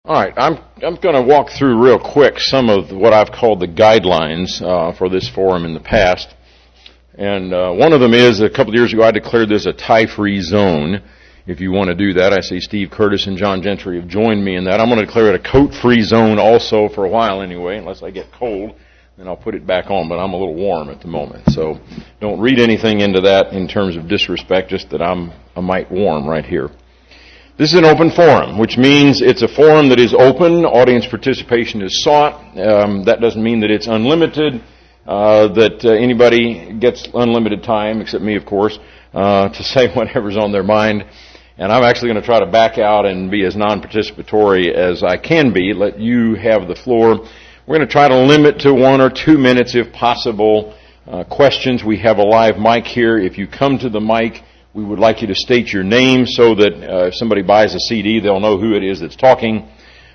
All right, I'm going to walk through real quick some of what I've called the guidelines for this forum in the past. And one of them is, a couple of years ago, I declared this a tie-free zone. If you want to do that, I see Steve Curtis and John Gentry have joined me in that. I'm going to declare it a coat-free zone also for a while anyway, unless I get cold. Then I'll put it back on, but I'm a little warm at the moment. So don't read anything into that in terms of disrespect, just that I'm a mite warm right here. This is an open forum, which means it's a forum that is open. Audience participation is sought. That doesn't mean that it's unlimited, that anybody gets unlimited time, except me, of course, to say whatever's on their mind. And I'm actually going to try to back out and be as non-participatory as I can be, let you have the floor. We're going to try to limit to 1 or 2 minutes, if possible, questions. We have a live mic here. If you come to the mic, we would like you to state your name so that if somebody buys a CD, they'll know who it is that's talking.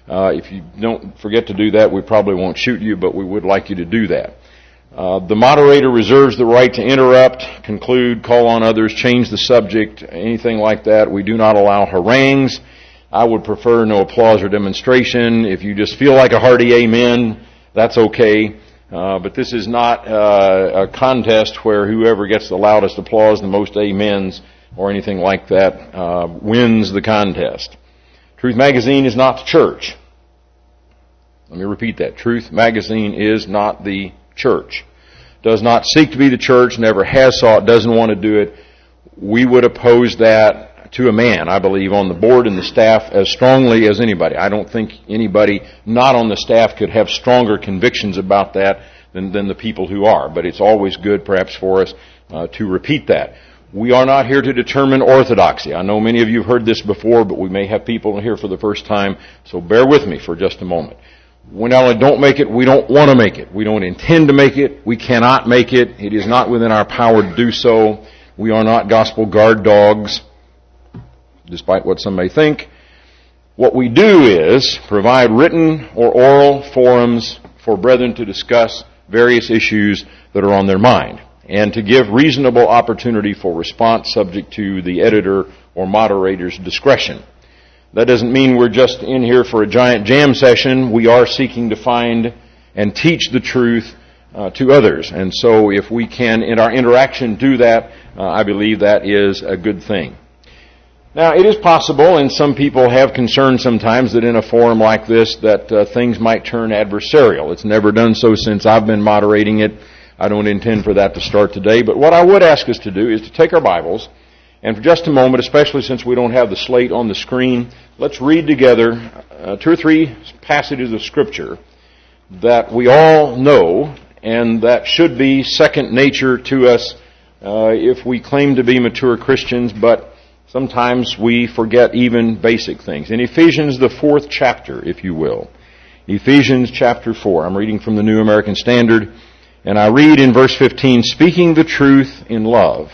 If you don't forget to do that, we probably won't shoot you, but we would like you to do that. The moderator reserves the right to interrupt, conclude, call on others, change the subject, anything like that. We do not allow harangues. I would prefer no applause or demonstration. If you just feel like a hearty amen, that's okay. But this is not a contest where whoever gets the loudest applause, the most amens, or anything like that wins the contest. Truth Magazine is not the church. Let me repeat that. Truth Magazine is not the church. Does not seek to be the church, never has sought, doesn't want to do it. We would oppose that to a man, I believe, on the board and the staff as strongly as anybody. I don't think anybody not on the staff could have stronger convictions about that than the people who are. But it's always good, perhaps, for us to repeat that. We are not here to determine orthodoxy. I know many of you have heard this before, but we may have people here for the first time, so bear with me for just a moment. We not only don't make it, we don't want to make it. We don't intend to make it. We cannot make it. It is not within our power to do so. We are not gospel guard dogs, despite what some may think. What we do is provide written or oral forums for brethren to discuss various issues that are on their mind and to give reasonable opportunity for response subject to the editor or moderator's discretion. That doesn't mean we're just in here for a giant jam session. We are seeking to find and teach the truth to others. And so if we can, in our interaction, do that, I believe that is a good thing. Now, it is possible, and some people have concern sometimes, that in a forum like this that things might turn adversarial. It's never done so since I've been moderating it. I don't intend for that to start today. But what I would ask us to do is to take our Bibles, and for just a moment, especially since we don't have the slate on the screen, let's read together 2 or 3 passages of Scripture that we all know and that should be second nature to us if we claim to be mature Christians, but sometimes we forget even basic things. In Ephesians, the 4th chapter, if you will. Ephesians chapter 4. I'm reading from the New American Standard, and I read in verse 15, speaking the truth in love,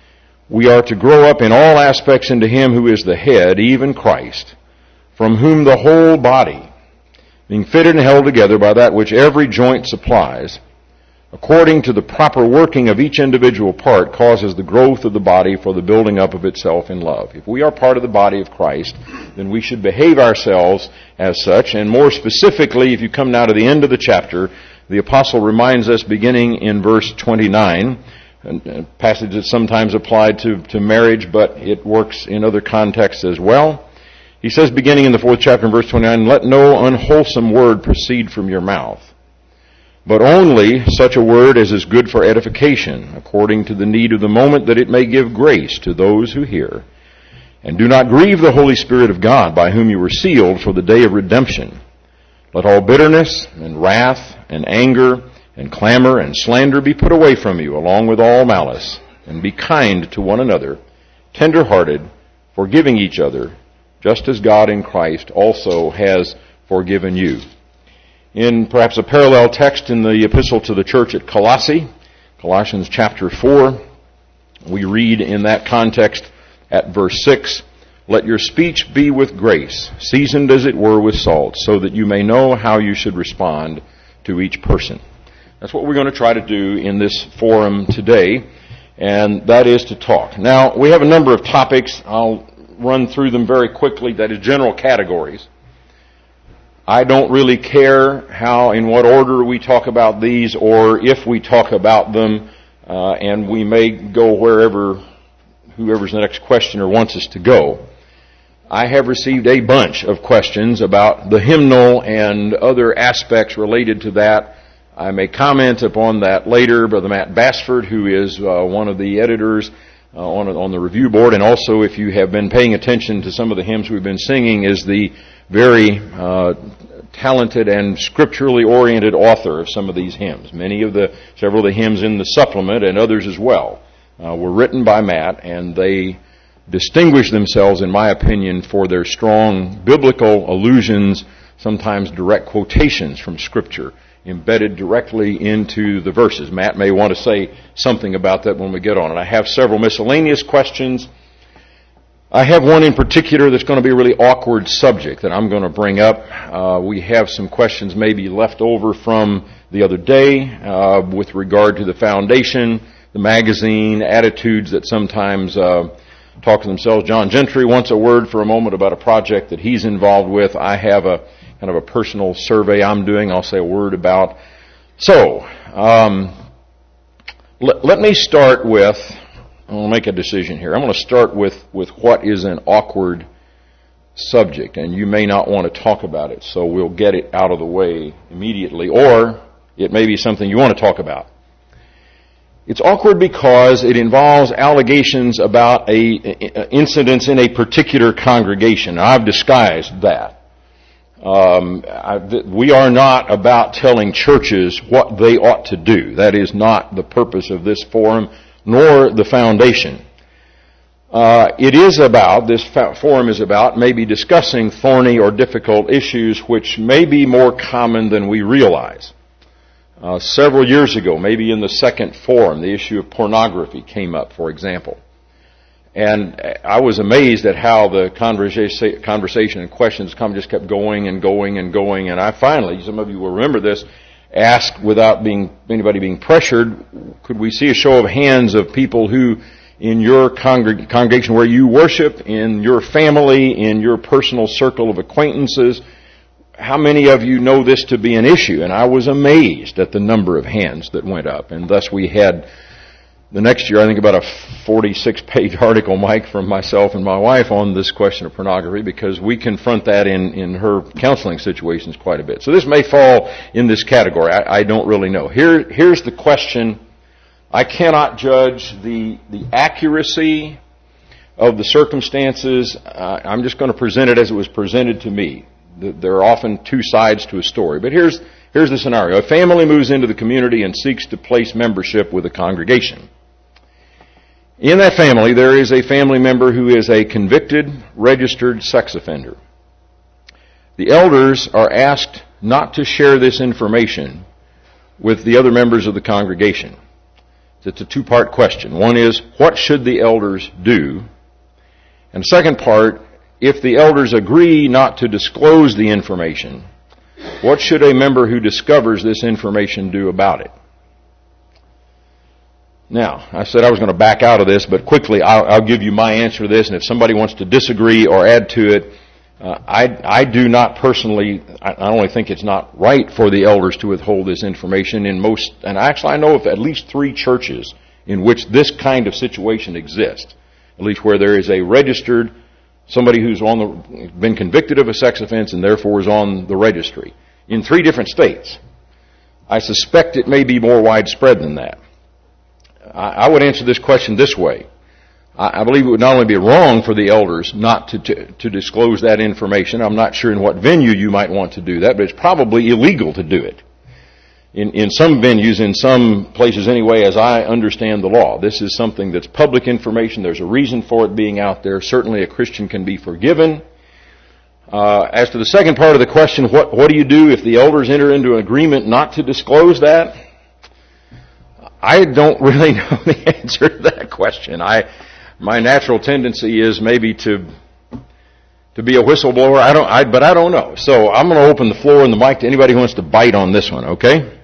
we are to grow up in all aspects into Him who is the head, even Christ, from whom the whole body, being fitted and held together by that which every joint supplies, according to the proper working of each individual part, causes the growth of the body for the building up of itself in love. If we are part of the body of Christ, then we should behave ourselves as such. And more specifically, if you come now to the end of the chapter, the apostle reminds us, beginning in verse 29, a passage that's sometimes applied to marriage, but it works in other contexts as well. He says, beginning in the 4th chapter, in verse 29, let no unwholesome word proceed from your mouth, but only such a word as is good for edification, according to the need of the moment, that it may give grace to those who hear. And do not grieve the Holy Spirit of God, by whom you were sealed for the day of redemption. Let all bitterness and wrath and anger and clamor and slander be put away from you, along with all malice, and be kind to one another, tender-hearted, forgiving each other, just as God in Christ also has forgiven you. In perhaps a parallel text in the epistle to the church at Colossae, Colossians chapter 4, we read in that context at verse 6, let your speech be with grace, seasoned as it were with salt, so that you may know how you should respond to each person. That's what we're going to try to do in this forum today, and that is to talk. Now, we have a number of topics. I'll run through them very quickly, that is general categories. I don't really care in what order we talk about these, or if we talk about them, and we may go whoever's the next questioner wants us to go. I have received a bunch of questions about the hymnal and other aspects related to that. I may comment upon that later. Brother Matt Bassford, who is one of the editors on the review board, and also if you have been paying attention to some of the hymns we've been singing, is the very talented and scripturally oriented author of some of these hymns. Several of the hymns in the supplement and others as well were written by Matt, and they distinguish themselves, in my opinion, for their strong biblical allusions, sometimes direct quotations from Scripture, embedded directly into the verses. Matt may want to say something about that when we get on it. I have several miscellaneous questions. I have one in particular that's going to be a really awkward subject that I'm going to bring up. We have some questions maybe left over from the other day with regard to the foundation, the magazine, attitudes that sometimes talk to themselves. John Gentry wants a word for a moment about a project that he's involved with. I have a kind of a personal survey I'm doing. I'll say a word about. So, let me start with, I'll make a decision here. I'm going to start with what is an awkward subject, and you may not want to talk about it, so we'll get it out of the way immediately, or it may be something you want to talk about. It's awkward because it involves allegations about incidents in a particular congregation. I've disguised that. We are not about telling churches what they ought to do. That is not the purpose of this forum, nor the foundation. This forum is about maybe discussing thorny or difficult issues which may be more common than we realize. Several years ago, maybe in the second forum, the issue of pornography came up, for example. And I was amazed at how the conversation and questions just kept going and going and going. And I finally, some of you will remember this, asked without anybody being pressured, could we see a show of hands of people who, in your congregation where you worship, in your family, in your personal circle of acquaintances, how many of you know this to be an issue? And I was amazed at the number of hands that went up. And thus we had, the next year, I think about a 46-page article, Mike, from myself and my wife on this question of pornography, because we confront that in her counseling situations quite a bit. So this may fall in this category. I don't really know. Here's the question. I cannot judge the accuracy of the circumstances. I'm just going to present it as it was presented to me. There are often two sides to a story. But here's the scenario. A family moves into the community and seeks to place membership with a congregation. In that family, there is a family member who is a convicted, registered sex offender. The elders are asked not to share this information with the other members of the congregation. It's a two-part question. One is, what should the elders do? And the second part, if the elders agree not to disclose the information, what should a member who discovers this information do about it? Now, I said I was going to back out of this, but quickly I'll give you my answer to this, and if somebody wants to disagree or add to it, I do not personally, I only think it's not right for the elders to withhold this information in most, and actually I know of at least 3 churches in which this kind of situation exists, at least where there is a registered, somebody who's been convicted of a sex offense and therefore is on the registry, in 3 different states. I suspect it may be more widespread than that. I would answer this question this way. I believe it would not only be wrong for the elders not to disclose that information. I'm not sure in what venue you might want to do that, but it's probably illegal to do it. In some venues, in some places anyway, as I understand the law, this is something that's public information. There's a reason for it being out there. Certainly a Christian can be forgiven. As to the second part of the question, what do you do if the elders enter into an agreement not to disclose that? I don't really know the answer to that question. My natural tendency is maybe to be a whistleblower. But I don't know. So I'm going to open the floor and the mic to anybody who wants to bite on this one, okay?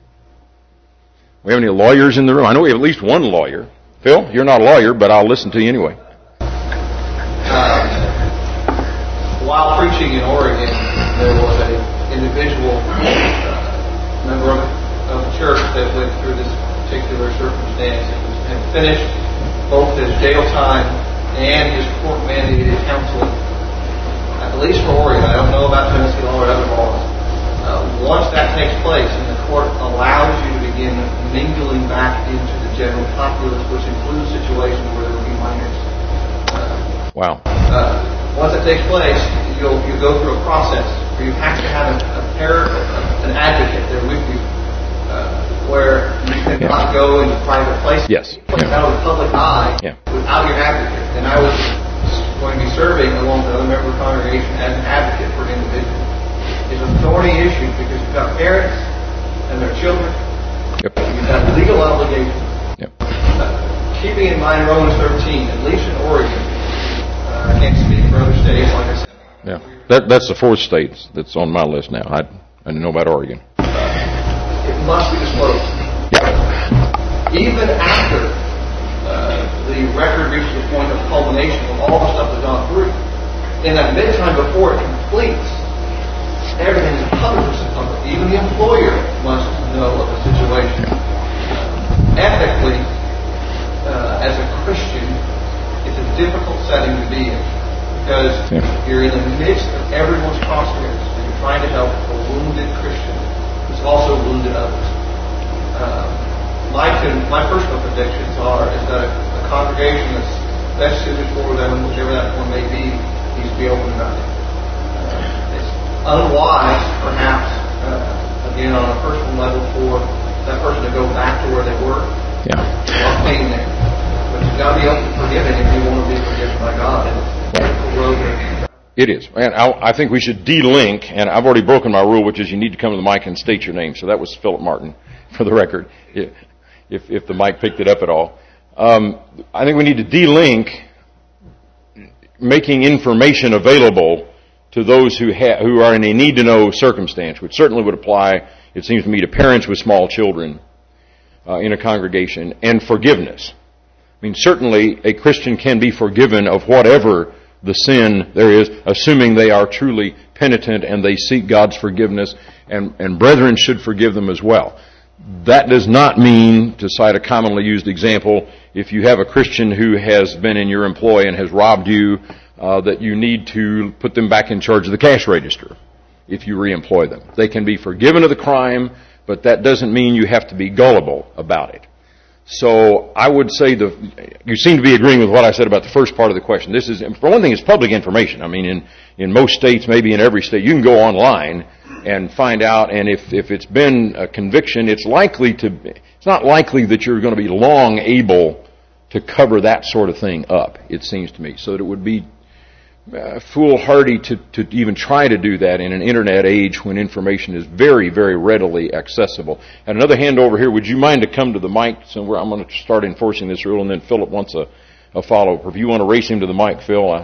We have any lawyers in the room? I know we have at least one lawyer. Phil, you're not a lawyer, but I'll listen to you anyway. While preaching in Oregon, there was a individual member of the church that went through this particular circumstance and had finished both his jail time and his court-mandated counseling, at least for Oregon. I don't know about Tennessee law or other laws. Once that takes place and the court allows you to begin mingling back into the general populace, which includes situations where there will be minors. Wow. Once that takes place, you'll go through a process where you have to have an advocate there with you, where you cannot go into private places. Yes. Out of the public eye without your advocate. And I was going to be serving along with another member of the congregation as an advocate for an individual. It's a thorny issue because you've got parents and their children. Yep. You've got legal obligations. Yep. Keeping in mind Romans 13, at least in Oregon, I can't speak for other states, like I said. Yeah, that's the fourth state that's on my list now. I didn't know about Oregon. It must be disclosed. Yeah. Even after the record reaches the point of culmination of all the stuff that's gone through, in that mid-time before it completes, everything is 100% public. Even the employer must know of the situation. Ethically, as a Christian, it's a difficult setting to be in because you're in the midst of everyone's crosshairs and you're trying to help a wounded Christian who's also wounded others. My personal predictions is that a congregation that's best suited for them, whichever that one may be, needs to be open about it. It's unwise, perhaps, again on a personal level, for that person to go back to where they were. Yeah. While pain there. But you've got to be open to forgiving if you want to be forgiven by God. It is. And I think we should de-link, and I've already broken my rule, which is you need to come to the mic and state your name. So that was Philip Martin, for the record, if the mic picked it up at all. I think we need to de-link making information available to those who are in a need-to-know circumstance, which certainly would apply, it seems to me, to parents with small children in a congregation, and forgiveness. I mean, certainly a Christian can be forgiven of whatever the sin there is, assuming they are truly penitent and they seek God's forgiveness, and brethren should forgive them as well. That does not mean, to cite a commonly used example, if you have a Christian who has been in your employ and has robbed you, that you need to put them back in charge of the cash register if you reemploy them. They can be forgiven of the crime, but that doesn't mean you have to be gullible about it. So I would say you seem to be agreeing with what I said about the first part of the question. This is, for one thing, it's public information. I mean, in most states, maybe in every state, you can go online and find out, and if it's been a conviction, it's not likely that you're going to be long able to cover that sort of thing up, it seems to me. So that it would be foolhardy to even try to do that in an internet age when information is very, very readily accessible. And another hand over here, would you mind to come to the mic? So I'm going to start enforcing this rule, and then Philip wants a follow-up. If you want to race him to the mic, Phil.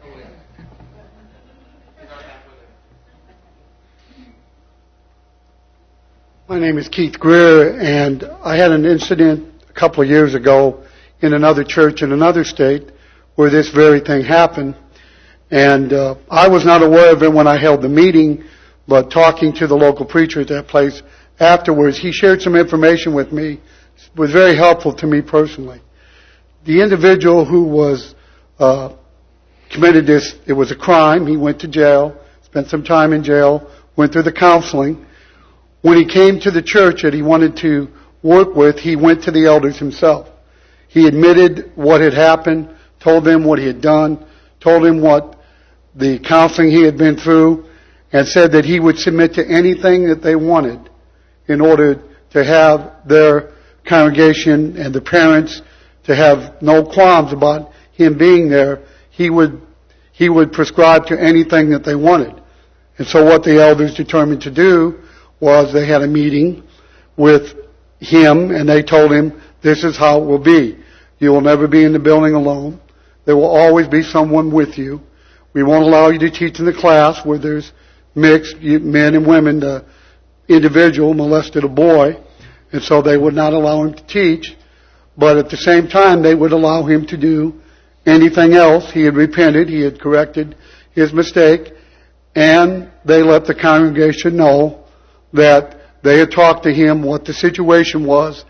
My name is Keith Greer, and I had an incident a couple of years ago in another church in another state where this very thing happened. And I was not aware of it when I held the meeting, but talking to the local preacher at that place afterwards, he shared some information with me. It was very helpful to me personally. The individual who was committed this, it was a crime. He went to jail, spent some time in jail, went through the counseling. When he came to the church that he wanted to work with, he went to the elders himself. He admitted what had happened, told them what he had done, told him what the counseling he had been through, and said that he would submit to anything that they wanted in order to have their congregation and the parents to have no qualms about him being there. He would prescribe to anything that they wanted. And so what the elders determined to do was they had a meeting with him, and they told him, this is how it will be. You will never be in the building alone. There will always be someone with you. We won't allow you to teach in the class where there's mixed men and women. The individual molested a boy, and so they would not allow him to teach. But at the same time, they would allow him to do anything else. He had repented. He had corrected his mistake. and they let the congregation know that they had talked to him, what the situation was,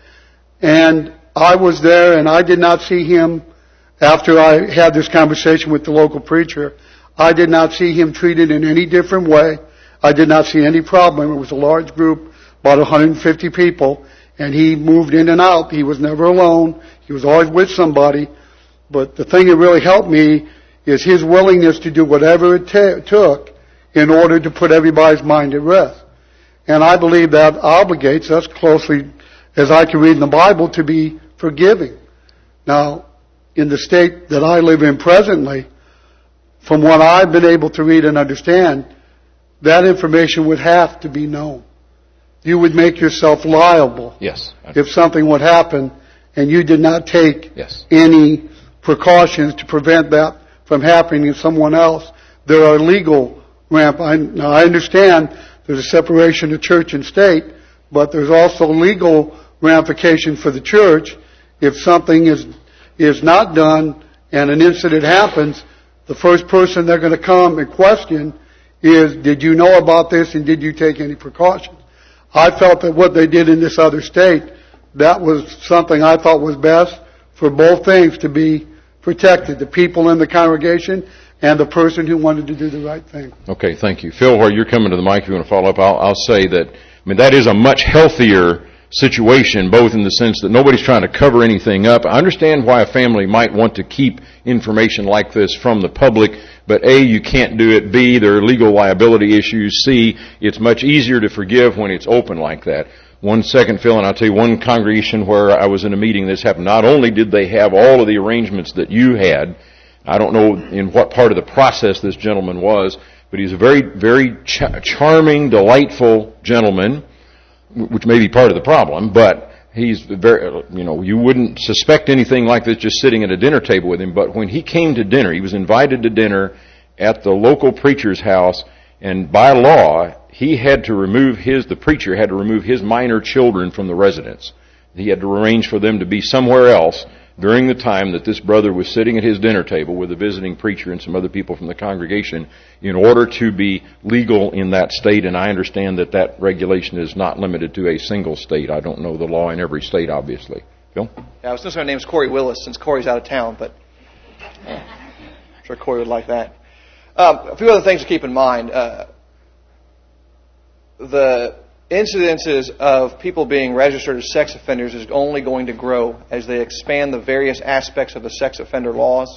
and I was there, and I did not see him after I had this conversation with the local preacher. I did not see him treated in any different way. I did not see any problem. It was a large group, about 150 people, and he moved in and out. He was never alone. He was always with somebody. But the thing that really helped me is his willingness to do whatever it took in order to put everybody's mind at rest. And I believe that obligates us closely, as I can read in the Bible, to be forgiving. Now, in the state that I live in presently, from what I've been able to read and understand, that information would have to be known. You would make yourself liable if something would happen and you did not take any precautions to prevent that from happening to someone else. There are legal now I understand there's a separation of church and state, but there's also legal ramification for the church. If something is not done and an incident happens, the first person they're going to come and question is, did you know about this and did you take any precautions? I felt that what they did in this other state, that was something I thought was best for both things to be protected, the people in the congregation and the person who wanted to do the right thing. Okay, thank you. Phil, while you're coming to the mic, if you want to follow up, I'll say that, that is a much healthier situation, both in the sense that nobody's trying to cover anything up. I understand why a family might want to keep information like this from the public, but A, you can't do it. B, there are legal liability issues. C, it's much easier to forgive when it's open like that. 1 second, Phil, and I'll tell you one congregation where I was in a meeting this happened. Not only did they have all of the arrangements that you had, I don't know in what part of the process this gentleman was, but he's a very, very charming, delightful gentleman, which may be part of the problem, but he's very, you wouldn't suspect anything like this just sitting at a dinner table with him. But when he came to dinner, he was invited to dinner at the local preacher's house, and by law, the preacher had to remove his minor children from the residence. He had to arrange for them to be somewhere else during the time that this brother was sitting at his dinner table with a visiting preacher and some other people from the congregation in order to be legal in that state. And I understand that regulation is not limited to a single state. I don't know the law in every state, obviously. Phil? Yeah, I was thinking her name's Corey Willis, since Corey's out of town, but I'm sure Corey would like that. A few other things to keep in mind. The incidences of people being registered as sex offenders is only going to grow as they expand the various aspects of the sex offender laws.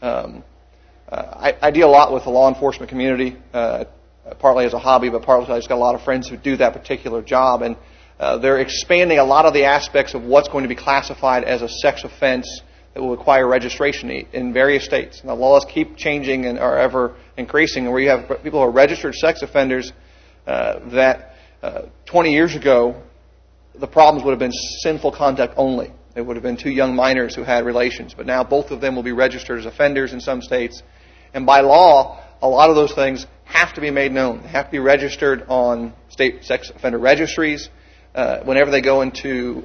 I deal a lot with the law enforcement community, partly as a hobby, but partly I just got a lot of friends who do that particular job, and they're expanding a lot of the aspects of what's going to be classified as a sex offense that will require registration in various states. And the laws keep changing and are ever increasing, and where you have people who are registered sex offenders that 20 years ago, the problems would have been sinful conduct only. It would have been two young minors who had relations. But now both of them will be registered as offenders in some states. And by law, a lot of those things have to be made known. They have to be registered on state sex offender registries. Whenever they go into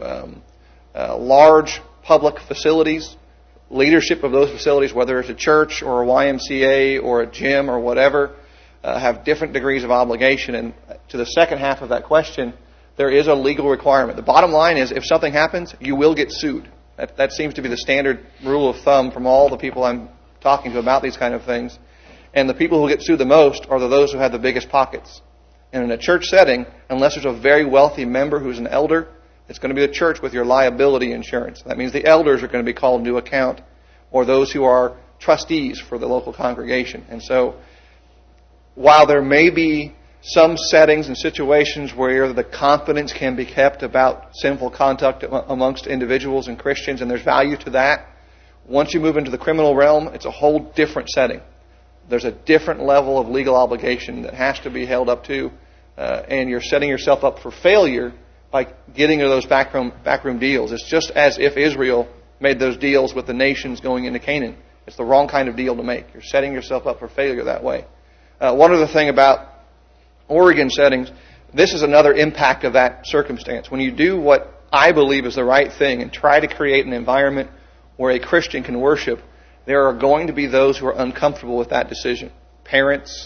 large public facilities, leadership of those facilities, whether it's a church or a YMCA or a gym or whatever, have different degrees of obligation. And to the second half of that question, there is a legal requirement. The bottom line is, if something happens, you will get sued. That seems to be the standard rule of thumb from all the people I'm talking to about these kind of things. And the people who get sued the most are those who have the biggest pockets. And in a church setting, unless there's a very wealthy member who's an elder, it's going to be the church with your liability insurance. That means the elders are going to be called into account, or those who are trustees for the local congregation. And so, while there may be some settings and situations where the confidence can be kept about sinful conduct amongst individuals and Christians, and there's value to that, once you move into the criminal realm, it's a whole different setting. There's a different level of legal obligation that has to be held up to, and you're setting yourself up for failure by getting into those backroom deals. It's just as if Israel made those deals with the nations going into Canaan. It's the wrong kind of deal to make. You're setting yourself up for failure that way. One other thing about Oregon settings, this is another impact of that circumstance. When you do what I believe is the right thing and try to create an environment where a Christian can worship, there are going to be those who are uncomfortable with that decision. Parents,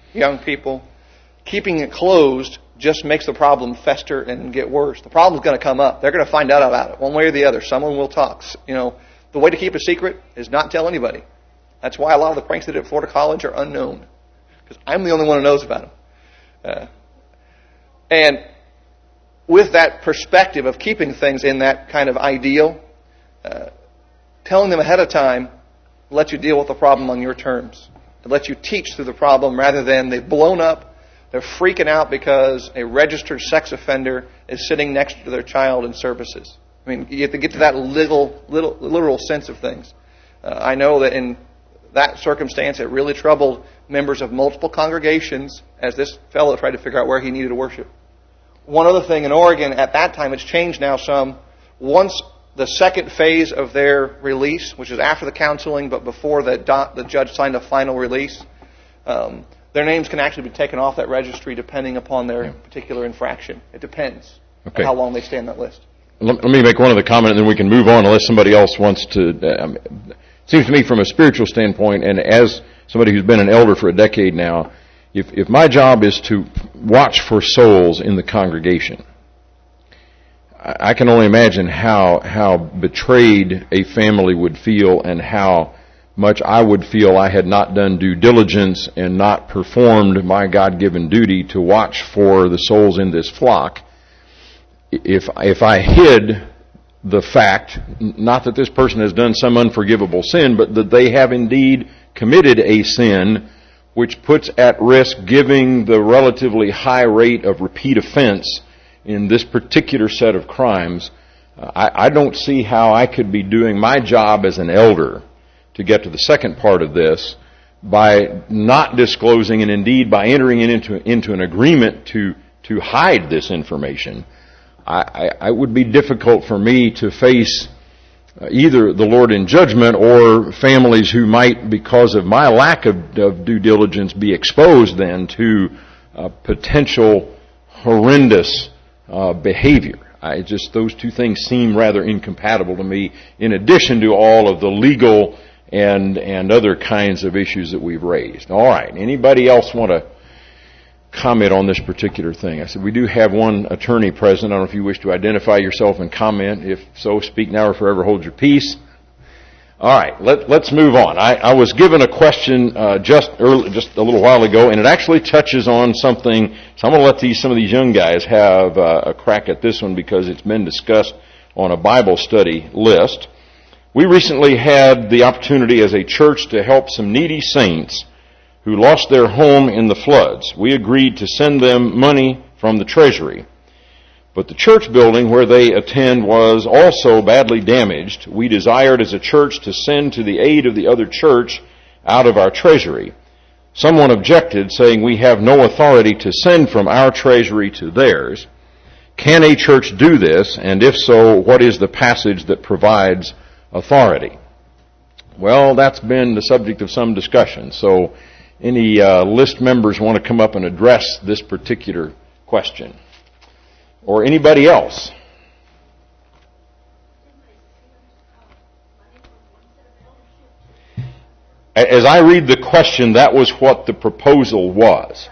young people, keeping it closed just makes the problem fester and get worse. The problem's going to come up. They're going to find out about it one way or the other. Someone will talk. The way to keep a secret is not tell anybody. That's why a lot of the pranks they did at Florida College are unknown, because I'm the only one who knows about them. And with that perspective of keeping things in that kind of ideal, telling them ahead of time lets you deal with the problem on your terms. It lets you teach through the problem rather than they've blown up, they're freaking out because a registered sex offender is sitting next to their child in services. I mean, you have to get to that literal sense of things. I know that in that circumstance, it really troubled members of multiple congregations as this fellow tried to figure out where he needed to worship. One other thing in Oregon, at that time, it's changed now some. Once the second phase of their release, which is after the counseling but before the judge signed a final release, their names can actually be taken off that registry depending upon their particular infraction. It depends on how long they stay on that list. Let me make one other comment, and then we can move on unless somebody else wants to. It seems to me from a spiritual standpoint, and as somebody who's been an elder for a decade now, if my job is to watch for souls in the congregation, I can only imagine how betrayed a family would feel and how much I would feel I had not done due diligence and not performed my God-given duty to watch for the souls in this flock. If I hid the fact, not that this person has done some unforgivable sin, but that they have indeed committed a sin which puts at risk giving the relatively high rate of repeat offense in this particular set of crimes, I don't see how I could be doing my job as an elder to get to the second part of this by not disclosing and indeed by entering into an agreement to hide this information. I would be difficult for me to face either the Lord in judgment or families who might, because of my lack of due diligence, be exposed then to potential horrendous behavior. Those two things seem rather incompatible to me, in addition to all of the legal and other kinds of issues that we've raised. All right. Anybody else want to comment on this particular thing? I said we do have one attorney present. I don't know if you wish to identify yourself and comment. If so, speak now or forever hold your peace. All right, let's move on. I was given a question just a little while ago, and it actually touches on something. So I'm going to let some of these young guys have a crack at this one because it's been discussed on a Bible study list. We recently had the opportunity as a church to help some needy saints who lost their home in the floods. We agreed to send them money from the treasury. But the church building where they attend was also badly damaged. We desired as a church to send to the aid of the other church out of our treasury. Someone objected, saying we have no authority to send from our treasury to theirs. Can a church do this? And if so, what is the passage that provides authority? Well, that's been the subject of some discussion. So any list members want to come up and address this particular question? Or anybody else? As I read the question, that was what the proposal was.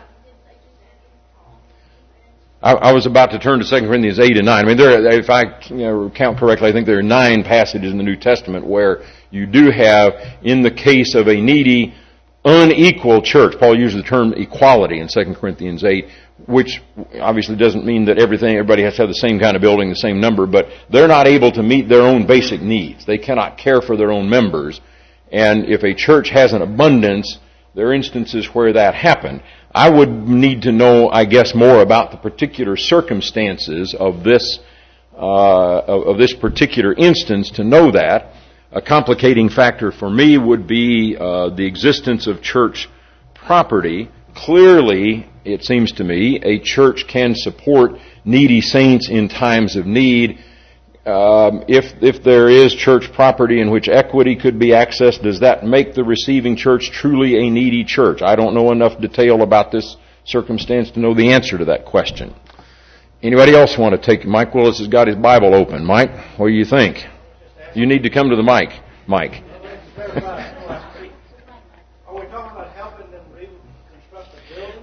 I was about to turn to 2 Corinthians 8 and 9. I mean, if I count correctly, I think there are 9 passages in the New Testament where you do have, in the case of a needy, unequal church, Paul uses the term equality in 2 Corinthians 8, which obviously doesn't mean that everybody has to have the same kind of building, the same number, but they're not able to meet their own basic needs. They cannot care for their own members. And if a church has an abundance, there are instances where that happened. I would need to know, I guess, more about the particular circumstances of this particular instance to know that. A complicating factor for me would be the existence of church property. Clearly, it seems to me, a church can support needy saints in times of need. If there is church property in which equity could be accessed, does that make the receiving church truly a needy church? I don't know enough detail about this circumstance to know the answer to that question. Anybody else want to take? Mike Willis has got his Bible open. Mike, what do you think? You need to come to the mic, Mike. Are we talking about helping them reconstruct the building?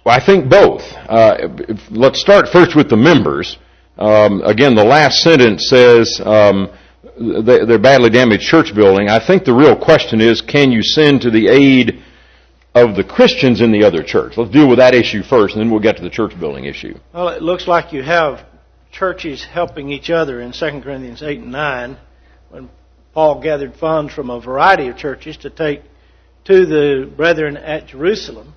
Well, I think both. Let's start first with the members. Again, the last sentence says they're badly damaged church building. I think the real question is, can you send to the aid of the Christians in the other church? Let's deal with that issue first, and then we'll get to the church building issue. Well, it looks like you have churches helping each other in 2 Corinthians 8 and 9, when Paul gathered funds from a variety of churches to take to the brethren at Jerusalem.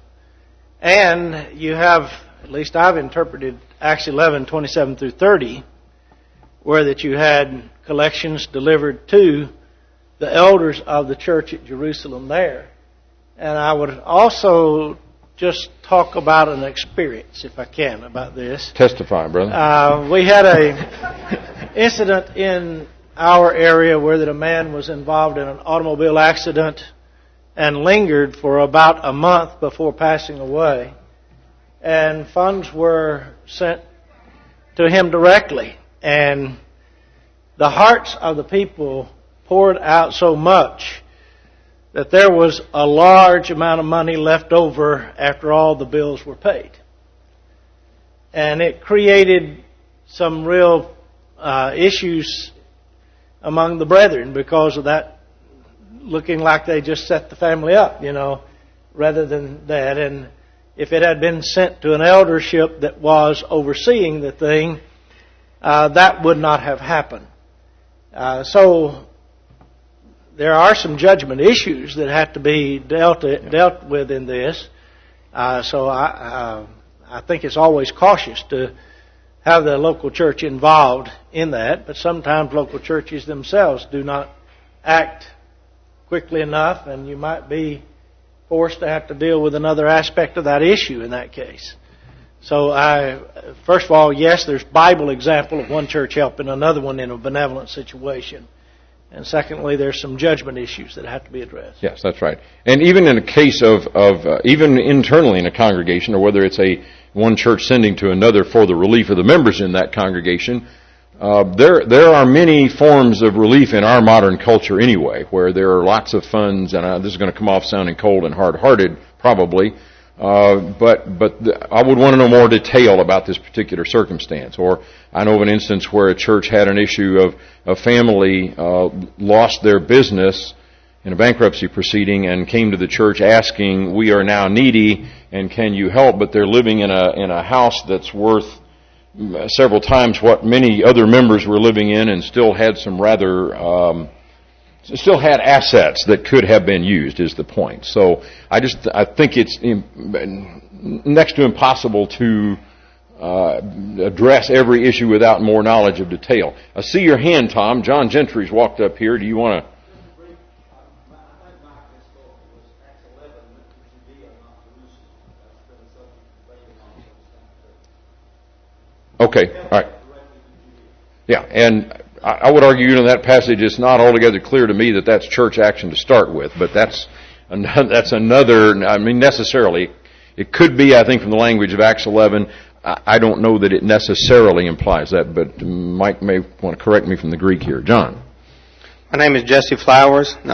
And you have, at least I've interpreted Acts 11, 27 through 30, where that you had collections delivered to the elders of the church at Jerusalem there. And I would also just talk about an experience, if I can, about this. Testify, brother. We had a incident in our area where that a man was involved in an automobile accident and lingered for about a month before passing away. And funds were sent to him directly. And the hearts of the people poured out so much that there was a large amount of money left over after all the bills were paid. And it created some real issues among the brethren because of that, looking like they just set the family up, rather than that. And if it had been sent to an eldership that was overseeing the thing, that would not have happened. So there are some judgment issues that have to be dealt with in this. So I think it's always cautious to have the local church involved in that. But sometimes local churches themselves do not act quickly enough, and you might be forced to have to deal with another aspect of that issue in that case. So first of all, yes, there's Bible example of one church helping another one in a benevolent situation. And secondly, there's some judgment issues that have to be addressed. Yes, that's right. And even in a case of even internally in a congregation, or whether it's one church sending to another for the relief of the members in that congregation, there are many forms of relief in our modern culture anyway, where there are lots of funds, and this is going to come off sounding cold and hard-hearted, probably, but I would want to know more detail about this particular circumstance. Or I know of an instance where a church had an issue of a family lost their business in a bankruptcy proceeding and came to the church asking, "We are now needy, and can you help?" But they're living in a house that's worth several times what many other members were living in, and still had some still had assets that could have been used, is the point. So I think it's next to impossible to address every issue without more knowledge of detail. I see your hand, Tom. John Gentry's walked up here. Do you want to? Okay, all right. Yeah, and I would argue in that passage it's not altogether clear to me that that's church action to start with, but that's another, necessarily. It could be, I think, from the language of Acts 11. I don't know that it necessarily implies that, but Mike may want to correct me from the Greek here. John. My name is Jesse Flowers. No.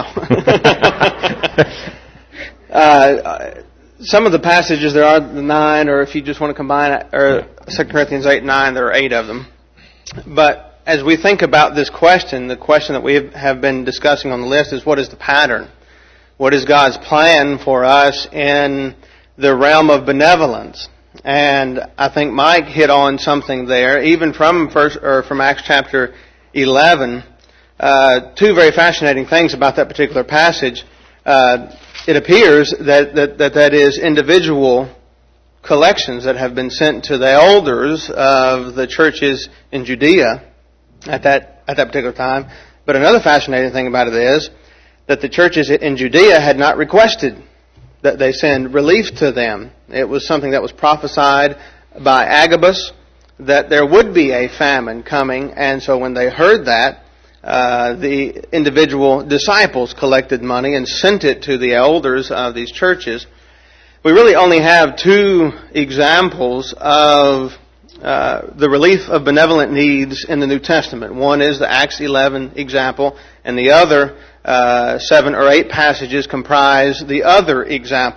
Some of the passages, there are the 9, or if you just want to combine, or 2 Corinthians 8 and 9, there are 8 of them. But as we think about this question, the question that we have been discussing on the list is, what is the pattern? What is God's plan for us in the realm of benevolence? And I think Mike hit on something there, even from Acts chapter 11. 2 very fascinating things about that particular passage. It appears that is individual collections that have been sent to the elders of the churches in Judea at that particular time. But another fascinating thing about it is that the churches in Judea had not requested that they send relief to them. It was something that was prophesied by Agabus, that there would be a famine coming, and so when they heard that, the individual disciples collected money and sent it to the elders of these churches. We really only have 2 examples of the relief of benevolent needs in the New Testament. One is the Acts 11 example, and the other 7 or 8 passages comprise the other example,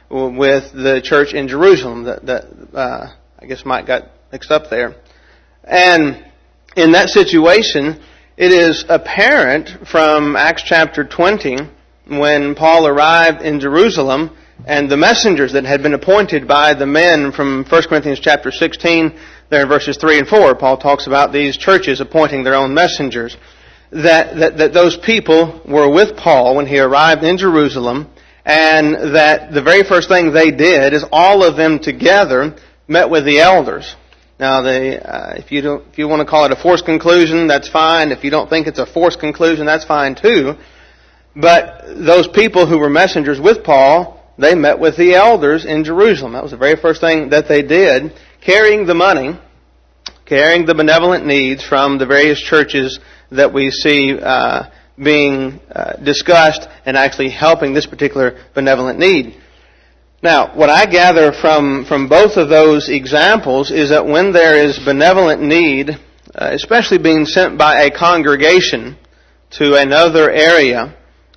with the church in Jerusalem. I guess Mike got mixed up there. And in that situation, it is apparent from Acts chapter 20, when Paul arrived in Jerusalem, and the messengers that had been appointed by the men from 1 Corinthians chapter 16, there in verses 3 and 4, Paul talks about these churches appointing their own messengers, that those people were with Paul when he arrived in Jerusalem, and that the very first thing they did is all of them together met with the elders. Now, if you want to call it a forced conclusion, that's fine. If you don't think it's a forced conclusion, that's fine too. But those people who were messengers with Paul, they met with the elders in Jerusalem. That was the very first thing that they did, carrying the money, carrying the benevolent needs from the various churches that we see being discussed, and actually helping this particular benevolent need. Now, what I gather from both of those examples is that when there is benevolent need, especially being sent by a congregation to another area,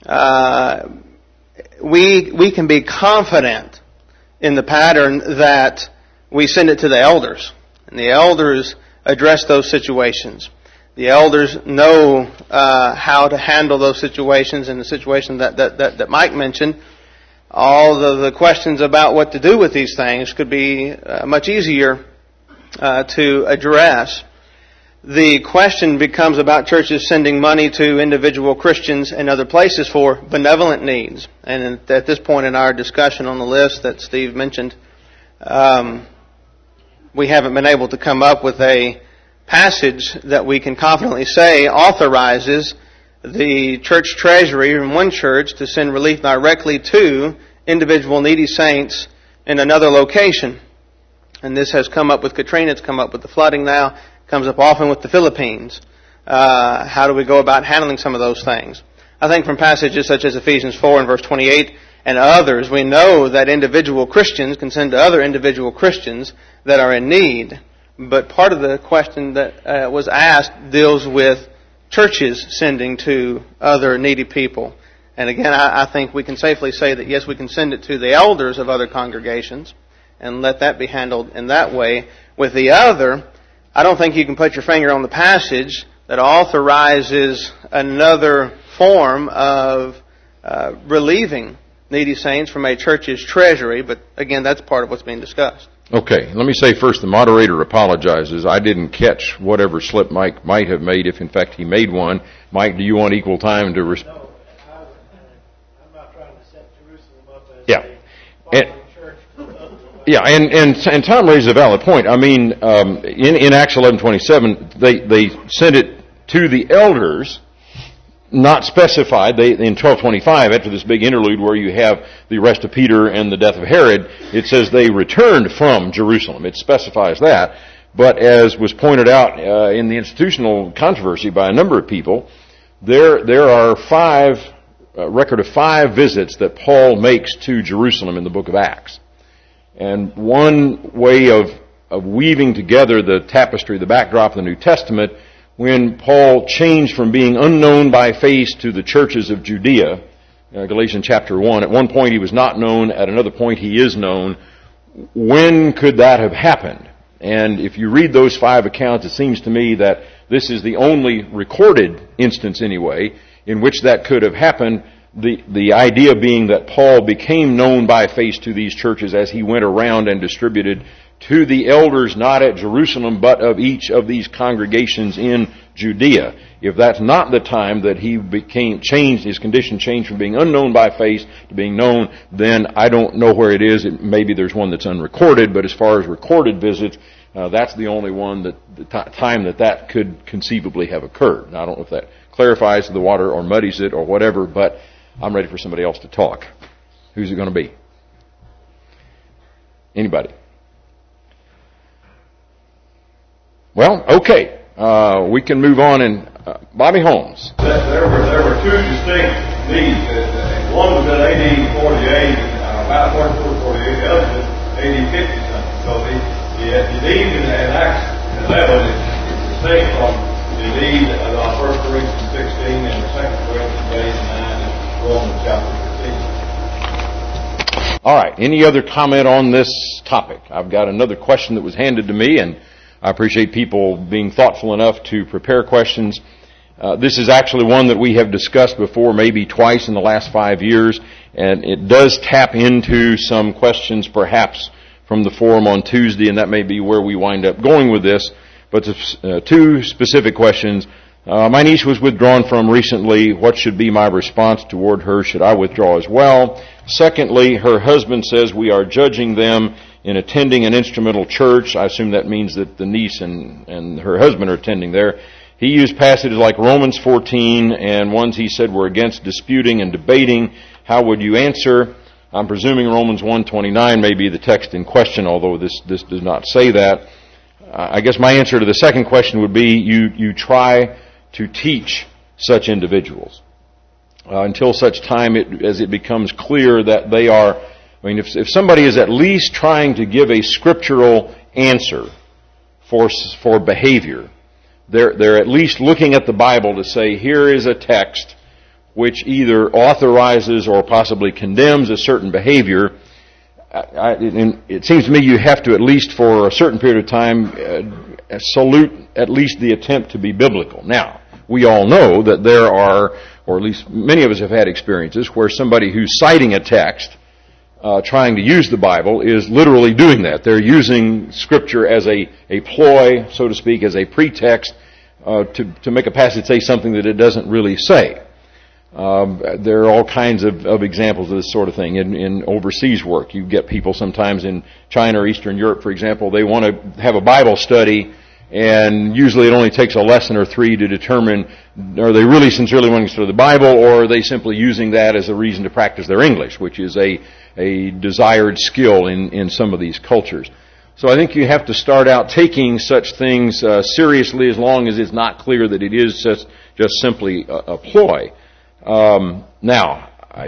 we can be confident in the pattern that we send it to the elders. And the elders address those situations. The elders know how to handle those situations. In the situation that Mike mentioned, all the questions about what to do with these things could be much easier to address. The question becomes about churches sending money to individual Christians in other places for benevolent needs. And at this point in our discussion on the list that Steve mentioned, we haven't been able to come up with a passage that we can confidently say authorizes the church treasury in one church to send relief directly to individual needy saints in another location. And this has come up with Katrina, it's come up with the flooding now, comes up often with the Philippines. How do we go about handling some of those things? I think from passages such as Ephesians 4 and verse 28 and others, we know that individual Christians can send to other individual Christians that are in need. But part of the question that was asked deals with churches sending to other needy people. And again, I think we can safely say that yes, we can send it to the elders of other congregations and let that be handled in that way. With the other, I don't think you can put your finger on the passage that authorizes another form of relieving needy saints from a church's treasury, but again, that's part of what's being discussed. Okay, let me say first, the moderator apologizes. I didn't catch whatever slip Mike might have made, if in fact he made one. Mike, do you want equal time to respond? No, I'm not trying to set Jerusalem up as a church. Yeah, and Tom raised a valid point. I mean, in Acts 11:27, they sent it to the elders, not specified. In 12:25, after this big interlude where you have the arrest of Peter and the death of Herod, it says they returned from Jerusalem. It specifies that. But as was pointed out in the institutional controversy by a number of people, there are record of 5 visits that Paul makes to Jerusalem in the book of Acts. And one way of weaving together the tapestry, the backdrop of the New Testament, when Paul changed from being unknown by face to the churches of Judea, Galatians chapter 1, at one point he was not known, at another point he is known. When could that have happened? And if you read those 5 accounts, it seems to me that this is the only recorded instance anyway in which that could have happened. The idea being that Paul became known by face to these churches as he went around and distributed to the elders, not at Jerusalem, but of each of these congregations in Judea. If that's not the time that he his condition changed from being unknown by face to being known, then I don't know where it is. Maybe there's one that's unrecorded, but as far as recorded visits, that's the only one time that could conceivably have occurred. Now, I don't know if that clarifies the water or muddies it or whatever, but I'm ready for somebody else to talk. Who's it going to be? Anybody? Well, okay. We can move on. And Bobby Holmes. There were 2 distinct needs. One was in AD 48, about 44, 48. The other was AD 50 something. So the need in Acts 11 is distinct from the need of 1 Corinthians 16 and 2 Corinthians 8 and 9 and Romans chapter All right. Any other comment on this topic? I've got another question that was handed to me, and I appreciate people being thoughtful enough to prepare questions. This is actually one that we have discussed before, maybe twice in the last 5 years, and it does tap into some questions perhaps from the forum on Tuesday, and that may be where we wind up going with this. But two specific questions. My niece was withdrawn from recently. What should be my response toward her? Should I withdraw as well? Secondly, her husband says we are judging them in attending an instrumental church. I assume that means that the niece and her husband are attending there. He used passages like Romans 14 and ones he said were against disputing and debating. How would you answer? I'm presuming Romans 1:29 may be the text in question, although this does not say that. I guess my answer to the second question would be you try to teach such individuals until such time as it becomes clear that they are. I mean, if somebody is at least trying to give a scriptural answer for behavior, they're at least looking at the Bible to say, here is a text which either authorizes or possibly condemns a certain behavior. It seems to me you have to, at least for a certain period of time, salute at least the attempt to be biblical. Now, we all know that there are, or at least many of us have had experiences, where somebody who's citing a text, trying to use the Bible, is literally doing that. They're using Scripture as a ploy, so to speak, as a pretext to make a passage say something that it doesn't really say. There are all kinds of examples of this sort of thing in overseas work. You get people sometimes in China or Eastern Europe, for example, they want to have a Bible study, and usually it only takes a lesson or three to determine, are they really sincerely wanting to study the Bible, or are they simply using that as a reason to practice their English, which is a desired skill in some of these cultures. So I think you have to start out taking such things seriously, as long as it's not clear that it is just simply a ploy. Now,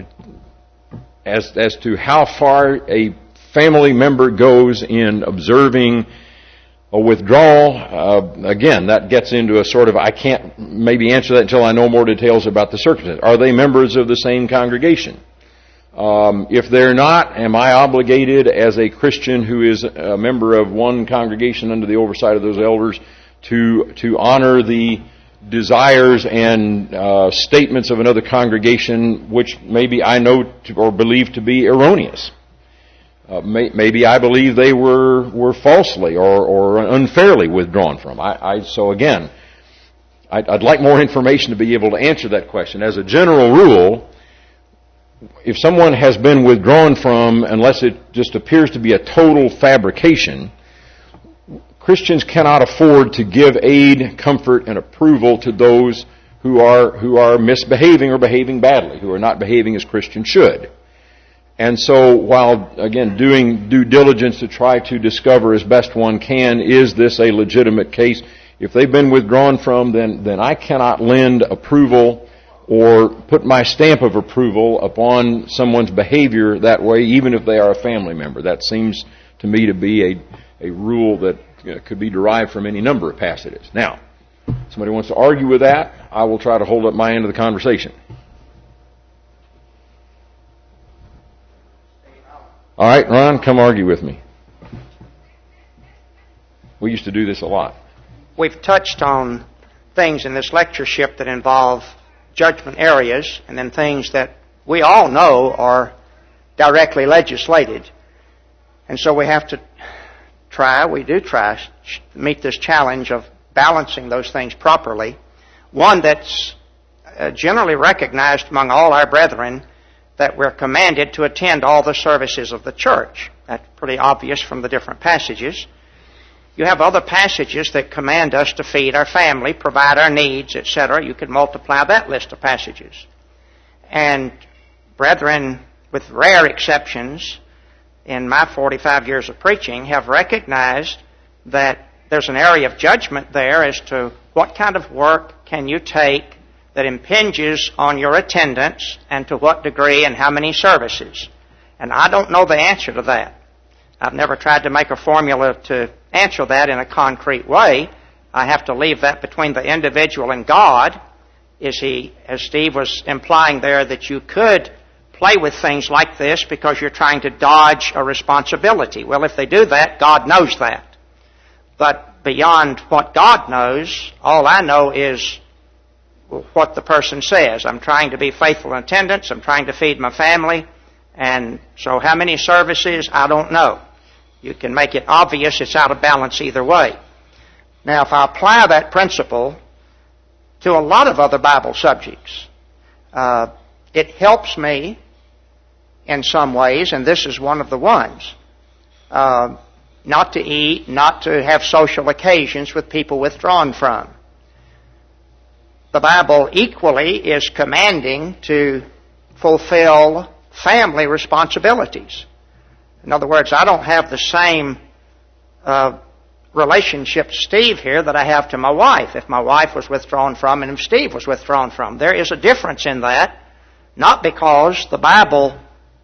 as to how far a family member goes in observing a withdrawal, again, that gets into a sort of, I can't maybe answer that until I know more details about the circumstances. Are they members of the same congregation? If they're not, am I obligated as a Christian who is a member of one congregation under the oversight of those elders to honor the desires and statements of another congregation which maybe I know or believe to be erroneous? Maybe I believe they were falsely or unfairly withdrawn from. So again, I'd like more information to be able to answer that question. As a general rule, if someone has been withdrawn from, unless it just appears to be a total fabrication, Christians cannot afford to give aid, comfort, and approval to those who are misbehaving or behaving badly, who are not behaving as Christians should. And so, while, again, doing due diligence to try to discover as best one can, is this a legitimate case? If they've been withdrawn from, then I cannot lend approval or put my stamp of approval upon someone's behavior that way, even if they are a family member. That seems to me to be a rule that could be derived from any number of passages. Now, somebody wants to argue with that, I will try to hold up my end of the conversation. All right, Ron, come argue with me. We used to do this a lot. We've touched on things in this lectureship that involve judgment areas, and then things that we all know are directly legislated. And so we have to try to meet this challenge of balancing those things properly. One that's generally recognized among all our brethren, that we're commanded to attend all the services of the church. That's pretty obvious from the different passages. You have other passages that command us to feed our family, provide our needs, etc. You could multiply that list of passages. And brethren, with rare exceptions, in my 45 years of preaching, have recognized that there's an area of judgment there as to what kind of work can you take that impinges on your attendance, and to what degree and how many services. And I don't know the answer to that. I've never tried to make a formula to answer that in a concrete way. I have to leave that between the individual and God. Is he, as Steve was implying there, that you could play with things like this because you're trying to dodge a responsibility. Well, if they do that, God knows that. But beyond what God knows, all I know is what the person says. I'm trying to be faithful in attendance. I'm trying to feed my family. And so how many services, I don't know. You can make it obvious it's out of balance either way. Now, if I apply that principle to a lot of other Bible subjects, it helps me in some ways, and this is one of the ones. Not to eat, not to have social occasions with people withdrawn from. The Bible equally is commanding to fulfill family responsibilities. In other words, I don't have the same relationship to Steve here that I have to my wife, if my wife was withdrawn from and if Steve was withdrawn from. There is a difference in that, not because the Bible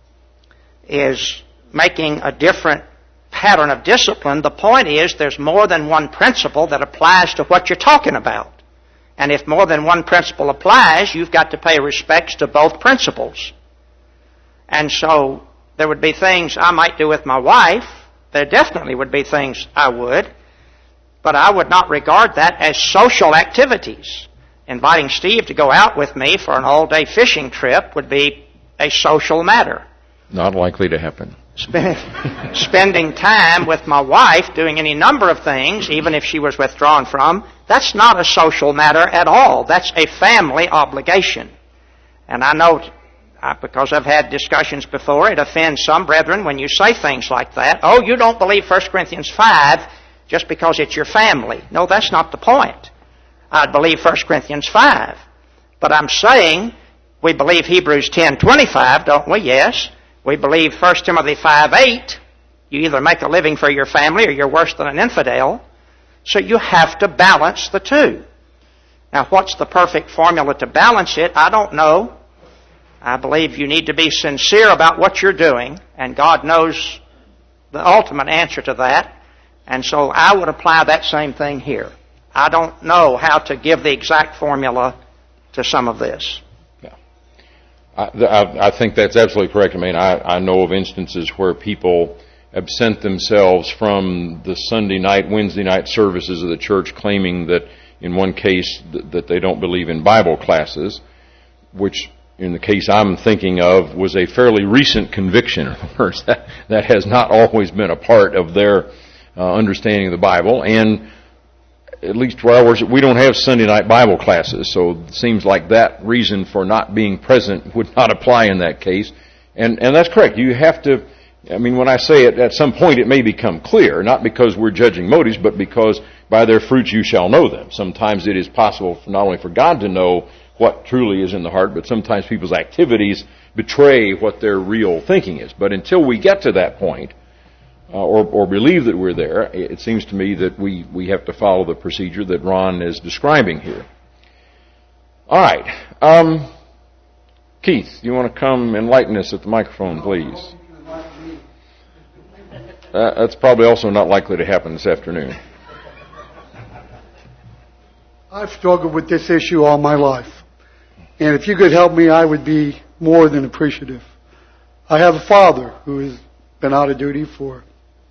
is making a different pattern of discipline. The point is there's more than one principle that applies to what you're talking about. And if more than one principle applies, you've got to pay respects to both principles. And so there would be things I might do with my wife. There definitely would be things I would. But I would not regard that as social activities. Inviting Steve to go out with me for an all-day fishing trip would be a social matter. Not likely to happen. Spending time with my wife doing any number of things, even if she was withdrawn from, that's not a social matter at all. That's a family obligation. And I know, because I've had discussions before, it offends some brethren when you say things like that. Oh, you don't believe 1 Corinthians 5 just because it's your family. No, that's not the point. I'd believe 1 Corinthians 5. But I'm saying we believe Hebrews 10:25, don't we? Yes. We believe 1 Timothy 5:8. You either make a living for your family or you're worse than an infidel. So you have to balance the two. Now, what's the perfect formula to balance it? I don't know. I believe you need to be sincere about what you're doing, and God knows the ultimate answer to that. And so I would apply that same thing here. I don't know how to give the exact formula to some of this. I think that's absolutely correct. I mean, I know of instances where people absent themselves from the Sunday night, Wednesday night services of the church, claiming that in one case that they don't believe in Bible classes, which in the case I'm thinking of was a fairly recent conviction. In other words, that has not always been a part of their understanding of the Bible. And at least where I worship, we don't have Sunday night Bible classes, so it seems like that reason for not being present would not apply in that case. And that's correct. You have to, I mean, when I say it, at some point it may become clear, not because we're judging motives, but because by their fruits you shall know them. Sometimes it is possible not only for God to know what truly is in the heart, but sometimes people's activities betray what their real thinking is. But until we get to that point, or believe that we're there, it seems to me that we have to follow the procedure that Ron is describing here. All right. Keith, you want to come enlighten us at the microphone, please? That's probably also not likely to happen this afternoon. I've struggled with this issue all my life. And if you could help me, I would be more than appreciative. I have a father who has been out of duty for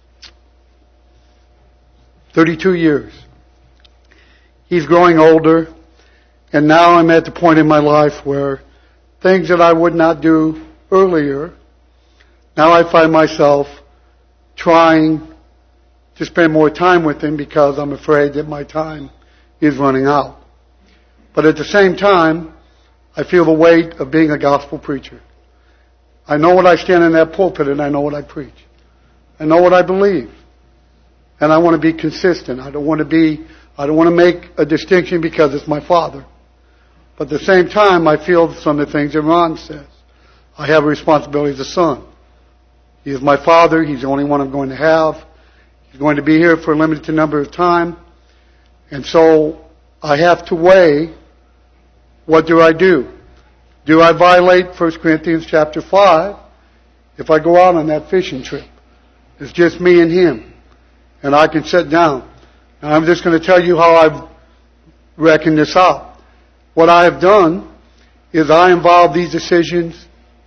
32 years. He's growing older, and now I'm at the point in my life where things that I would not do earlier, now I find myself trying to spend more time with him because I'm afraid that my time is running out. But at the same time, I feel the weight of being a gospel preacher. I know what I stand in that pulpit and I know what I preach. I know what I believe. And I want to be consistent. I don't want to make a distinction because it's my father. But at the same time, I feel some of the things that Ron says. I have a responsibility as a son. He is my father. He's the only one I'm going to have. He's going to be here for a limited number of time. And so I have to weigh, what do I do? Do I violate 1 Corinthians chapter 5 if I go out on that fishing trip? It's just me and him. And I can sit down. And I'm just going to tell you how I've reckoned this out. What I have done is I involve these decisions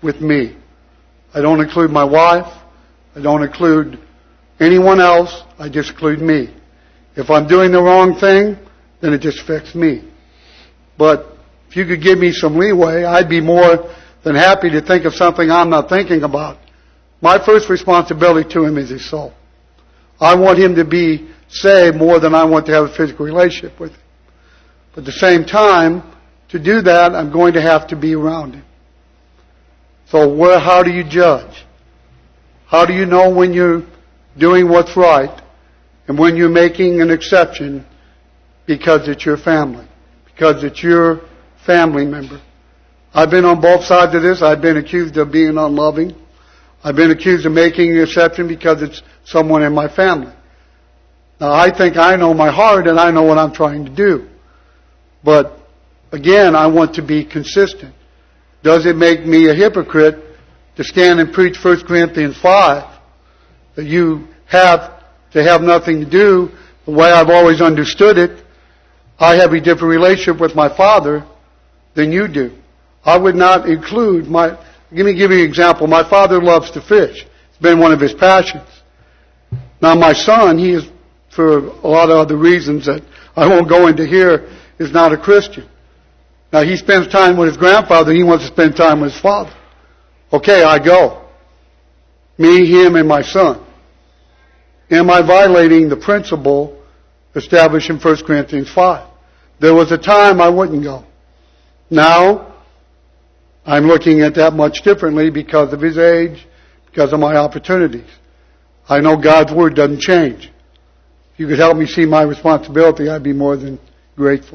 with me. I don't include my wife. I don't include anyone else. I just include me. If I'm doing the wrong thing, then it just affects me. But if you could give me some leeway, I'd be more than happy to think of something I'm not thinking about. My first responsibility to him is his soul. I want him to be saved more than I want to have a physical relationship with him. But at the same time, to do that, I'm going to have to be around him. So how do you judge? How do you know when you're doing what's right and when you're making an exception because it's your family, because it's your family member? I've been on both sides of this. I've been accused of being unloving. I've been accused of making an exception because it's someone in my family. Now, I think I know my heart and I know what I'm trying to do. But, again, I want to be consistent. Does it make me a hypocrite to stand and preach 1 Corinthians 5 that you have to have nothing to do the way I've always understood it? I have a different relationship with my father than you do. I would not include let me give you an example. My father loves to fish. It's been one of his passions. Now my son, he is, for a lot of other reasons that I won't go into here, is not a Christian. Now he spends time with his grandfather, he wants to spend time with his father. Okay, I go. Me, him, and my son. Am I violating the principle established in 1 Corinthians 5? There was a time I wouldn't go. Now, I'm looking at that much differently because of his age, because of my opportunities. I know God's Word doesn't change. If you could help me see my responsibility, I'd be more than grateful.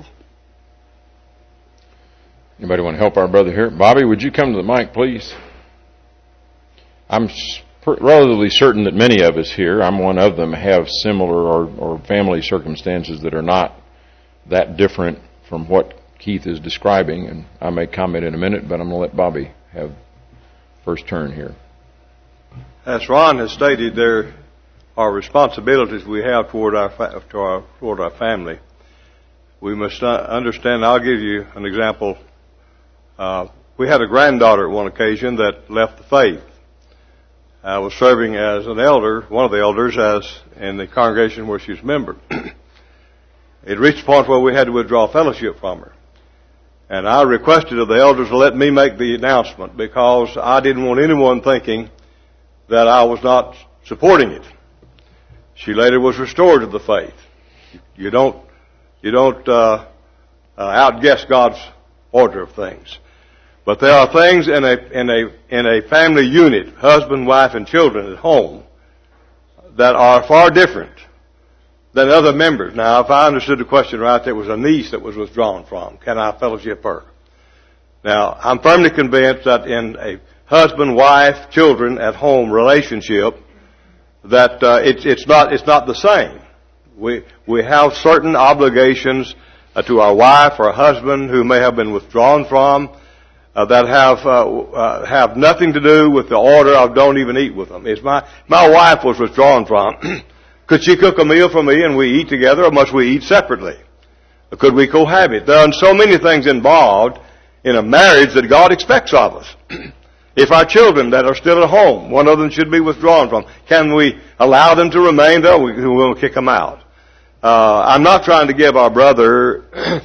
Anybody want to help our brother here? Bobby, would you come to the mic, please? I'm relatively certain that many of us here, I'm one of them, have similar or family circumstances that are not that different from what Keith is describing, and I may comment in a minute, but I'm going to let Bobby have first turn here. As Ron has stated, there are responsibilities we have toward our family. We must understand. I'll give you an example. We had a granddaughter at one occasion that left the faith. I was serving as an elder, one of the elders, in the congregation where she was a member. It reached a point where we had to withdraw fellowship from her. And I requested of the elders to let me make the announcement because I didn't want anyone thinking that I was not supporting it. She later was restored to the faith. You don't outguess God's order of things. But there are things in a family unit, husband, wife, and children at home, that are far different than other members. Now, if I understood the question right, there was a niece that was withdrawn from. Can I fellowship her? Now, I'm firmly convinced that in a husband, wife, children at home relationship, that it's not the same. We have certain obligations to our wife or husband who may have been withdrawn from that have nothing to do with the order of don't even eat with them. My wife was withdrawn from. Could she cook a meal for me and we eat together, or must we eat separately? Or could we cohabit? There are so many things involved in a marriage that God expects of us. If our children that are still at home, one of them should be withdrawn from, can we allow them to remain there? We will kick them out. I'm not trying to give our brother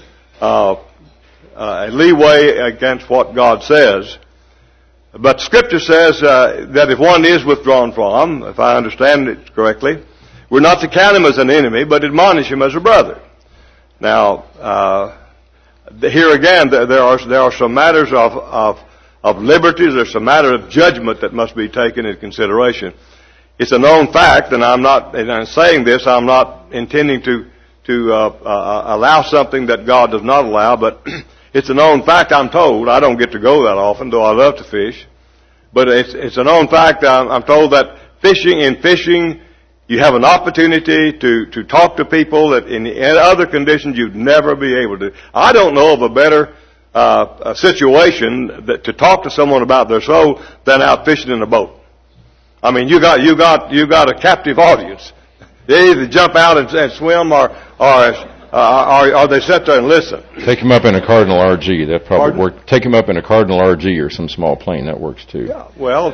a leeway against what God says. But Scripture says that if one is withdrawn from, if I understand it correctly, we're not to count him as an enemy, but admonish him as a brother. Now, here again, there are some matters of liberties. There's some matter of judgment that must be taken into consideration. It's a known fact, and I'm saying this, I'm not intending to allow something that God does not allow, but it's a known fact, I'm told. I don't get to go that often, though I love to fish. But it's a known fact, I'm told that fishing, you have an opportunity to talk to people that in other conditions you'd never be able to. I don't know of a better situation to talk to someone about their soul than out fishing in a boat. I mean, you got a captive audience. They either jump out and swim, or or they sit there and listen? Take him up in a Cardinal RG. That probably work. Take him up in a Cardinal RG or some small plane. That works too. Yeah, well,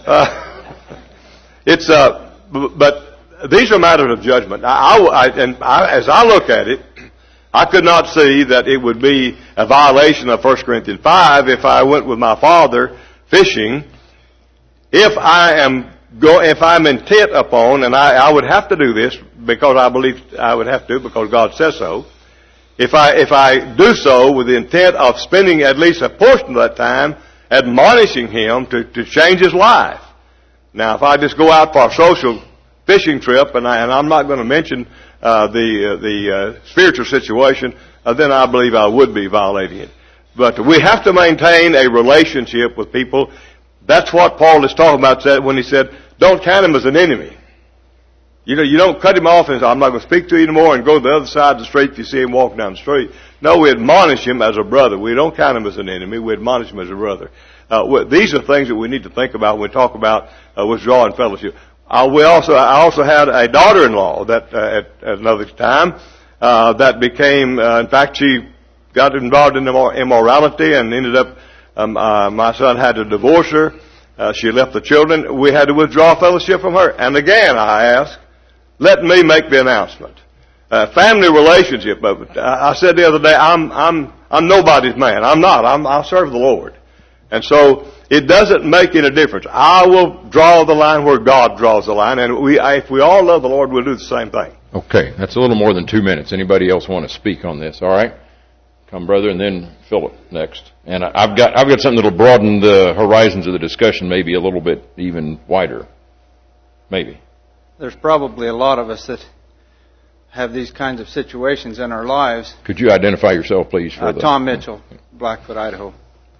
but these are matters of judgment. As I look at it, I could not see that it would be a violation of 1 Corinthians 5 if I went with my father fishing. If I'm intent upon, and I would have to do this because I believe I would have to because God says so. If I do so with the intent of spending at least a portion of that time admonishing him to change his life. Now, if I just go out for a social fishing trip, and I'm not going to mention the spiritual situation, then I believe I would be violating it. But we have to maintain a relationship with people. That's what Paul is talking about when he said, don't count him as an enemy. You don't cut him off and say, I'm not going to speak to you anymore, and go to the other side of the street if you see him walking down the street. No, we admonish him as a brother. We don't count him as an enemy. We admonish him as a brother. These are things that we need to think about when we talk about withdrawing fellowship. I also had a daughter-in-law that at another time that became, in fact, she got involved in immorality and ended up. My son had to divorce her. She left the children. We had to withdraw fellowship from her. And again, I ask, let me make the announcement. Family relationship. But I said the other day, I'm nobody's man. I'm not. I serve the Lord. And so it doesn't make any difference. I will draw the line where God draws the line. And if we all love the Lord, we'll do the same thing. Okay. That's a little more than 2 minutes. Anybody else want to speak on this? All right. Come, brother, and then Philip next. And I've got something that'll broaden the horizons of the discussion maybe a little bit even wider. Maybe. There's probably a lot of us that have these kinds of situations in our lives. Could you identify yourself, please? Tom Mitchell, Blackfoot, Idaho.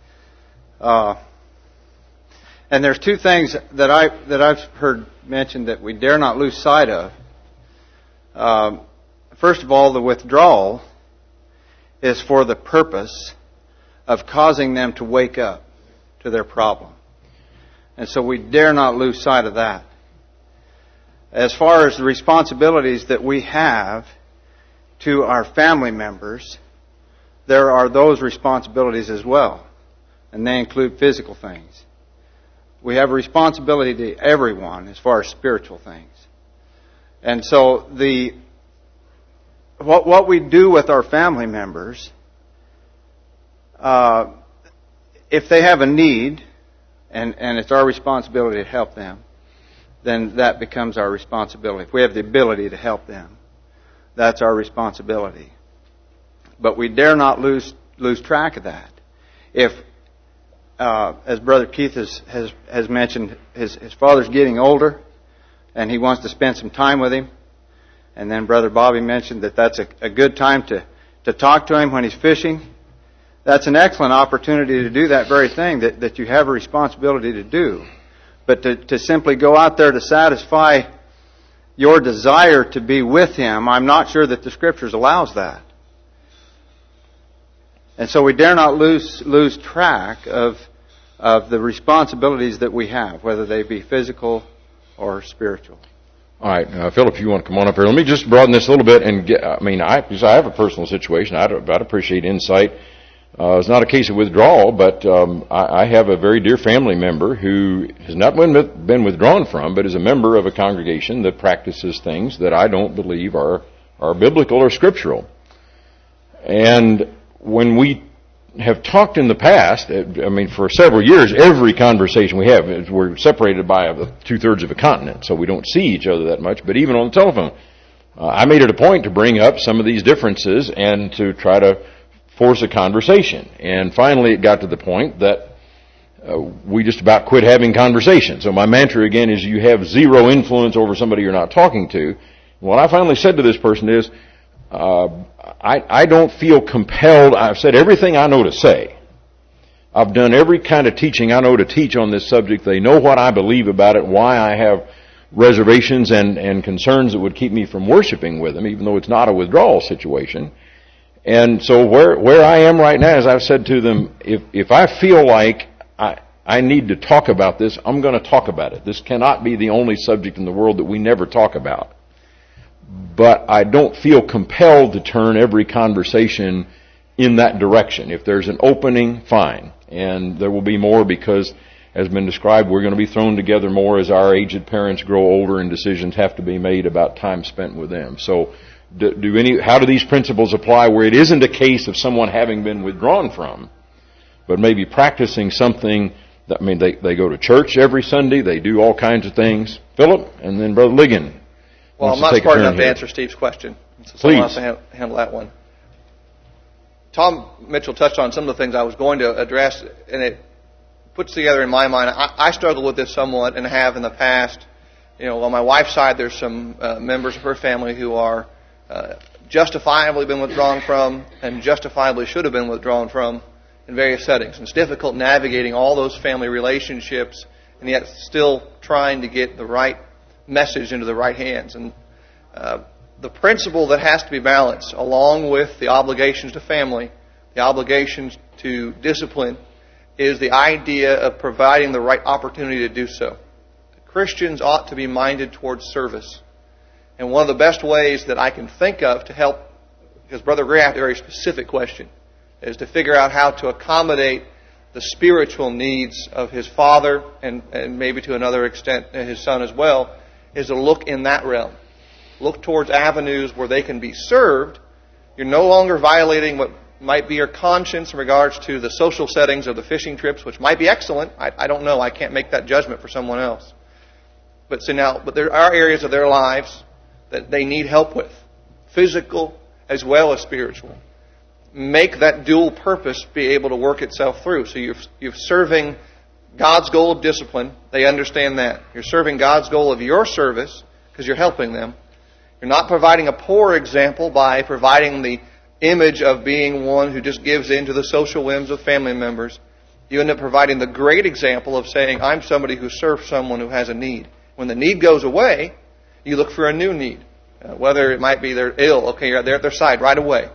And there's two things that I've heard mentioned that we dare not lose sight of. First of all, the withdrawal is for the purpose of causing them to wake up to their problem. And so we dare not lose sight of that. As far as the responsibilities that we have to our family members, there are those responsibilities as well. And they include physical things. We have a responsibility to everyone as far as spiritual things. And so what we do with our family members, if they have a need, and it's our responsibility to help them, then that becomes our responsibility. If we have the ability to help them, that's our responsibility. But we dare not lose track of that. If, as Brother Keith has mentioned, his father's getting older, and he wants to spend some time with him, and then Brother Bobby mentioned that that's a good time to talk to him when he's fishing. That's an excellent opportunity to do that very thing that you have a responsibility to do. But to simply go out there to satisfy your desire to be with him, I'm not sure that the Scriptures allows that. And so we dare not lose track of the responsibilities that we have, whether they be physical or spiritual. All right, Philip, if you want to come on up here, let me just broaden this a little bit. And because I have a personal situation, I'd appreciate insight. It's not a case of withdrawal, but I have a very dear family member who has not been withdrawn from, but is a member of a congregation that practices things that I don't believe are biblical or scriptural. And when we have talked in the past, for several years, every conversation we have, we're separated by 2/3 of a continent, so we don't see each other that much, but even on the telephone, I made it a point to bring up some of these differences and to try to force a conversation. And finally it got to the point that we just about quit having conversations. So my mantra again is you have zero influence over somebody you're not talking to. What I finally said to this person is, I don't feel compelled. I've said everything I know to say. I've done every kind of teaching I know to teach on this subject. They know what I believe about it, why I have reservations and concerns that would keep me from worshiping with them, even though it's not a withdrawal situation. And so where I am right now is I've said to them, if I feel like I need to talk about this, I'm going to talk about it. This cannot be the only subject in the world that we never talk about. but I don't feel compelled to turn every conversation in that direction. If there's an opening, fine. And there will be more because, as been described, we're going to be thrown together more as our aged parents grow older and decisions have to be made about time spent with them. So how do these principles apply where it isn't a case of someone having been withdrawn from, but maybe practicing something that, they go to church every Sunday, they do all kinds of things. Philip, and then Brother Ligon. Well, I'm not smart enough to answer Steve's question, so someone else to handle that one. Tom Mitchell touched on some of the things I was going to address, and it puts together in my mind. I struggle with this somewhat and have in the past. On my wife's side, there's some members of her family who are justifiably been withdrawn from and justifiably should have been withdrawn from in various settings. And it's difficult navigating all those family relationships and yet still trying to get the right message into the right hands. And the principle that has to be balanced, along with the obligations to family, the obligations to discipline, is the idea of providing the right opportunity to do so. Christians ought to be minded towards service. And one of the best ways that I can think of to help, because Brother Gray asked a very specific question, is to figure out how to accommodate the spiritual needs of his father and maybe to another extent his son as well, is to look in that realm. Look towards avenues where they can be served. You're no longer violating what might be your conscience in regards to the social settings of the fishing trips, which might be excellent. I don't know. I can't make that judgment for someone else. But there are areas of their lives that they need help with, physical as well as spiritual. Make that dual purpose be able to work itself through. So you're serving God's goal of discipline. They understand that. You're serving God's goal of your service because you're helping them. You're not providing a poor example by providing the image of being one who just gives in to the social whims of family members. You end up providing the great example of saying, I'm somebody who serves someone who has a need. When the need goes away, you look for a new need. Whether it might be they're ill, okay, you're there at their side right away.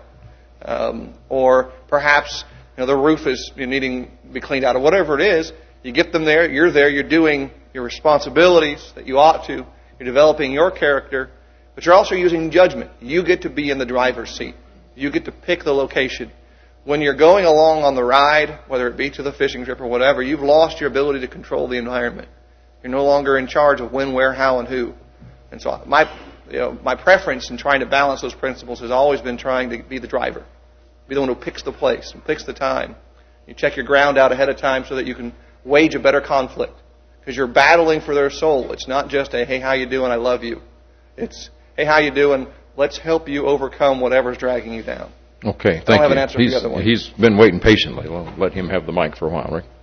Or perhaps the roof is needing to be cleaned out, or whatever it is. You get them there, you're doing your responsibilities that you ought to. You're developing your character, but you're also using judgment. You get to be in the driver's seat. You get to pick the location. When you're going along on the ride, whether it be to the fishing trip or whatever, you've lost your ability to control the environment. You're no longer in charge of when, where, how, and who. And so my preference in trying to balance those principles has always been trying to be the driver. Be the one who picks the place and picks the time. You check your ground out ahead of time so that you can wage a better conflict. Because you're battling for their soul. It's not just a, hey, how you doing? I love you. It's, hey, how you doing? Let's help you overcome whatever's dragging you down. Okay, thank you. I don't have an answer for the other one. He's been waiting patiently. We'll let him have the mic for a while, Rick.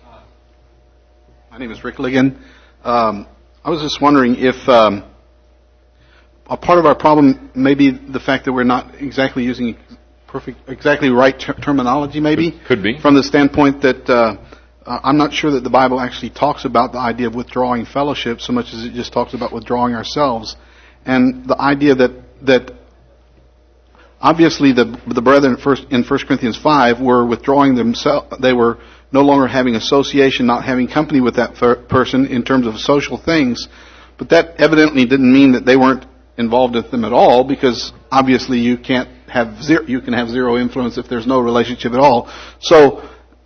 My name is Rick Ligon. I was just wondering if a part of our problem may be the fact that we're not exactly using exactly right terminology, maybe. Could be. From the standpoint that I'm not sure that the Bible actually talks about the idea of withdrawing fellowship so much as it just talks about withdrawing ourselves. And the idea that obviously the brethren in 1 Corinthians 5 were withdrawing themselves. They were no longer having association, not having company with that person in terms of social things. But that evidently didn't mean that they weren't involved with them at all, because obviously you can have zero influence if there's no relationship at all. So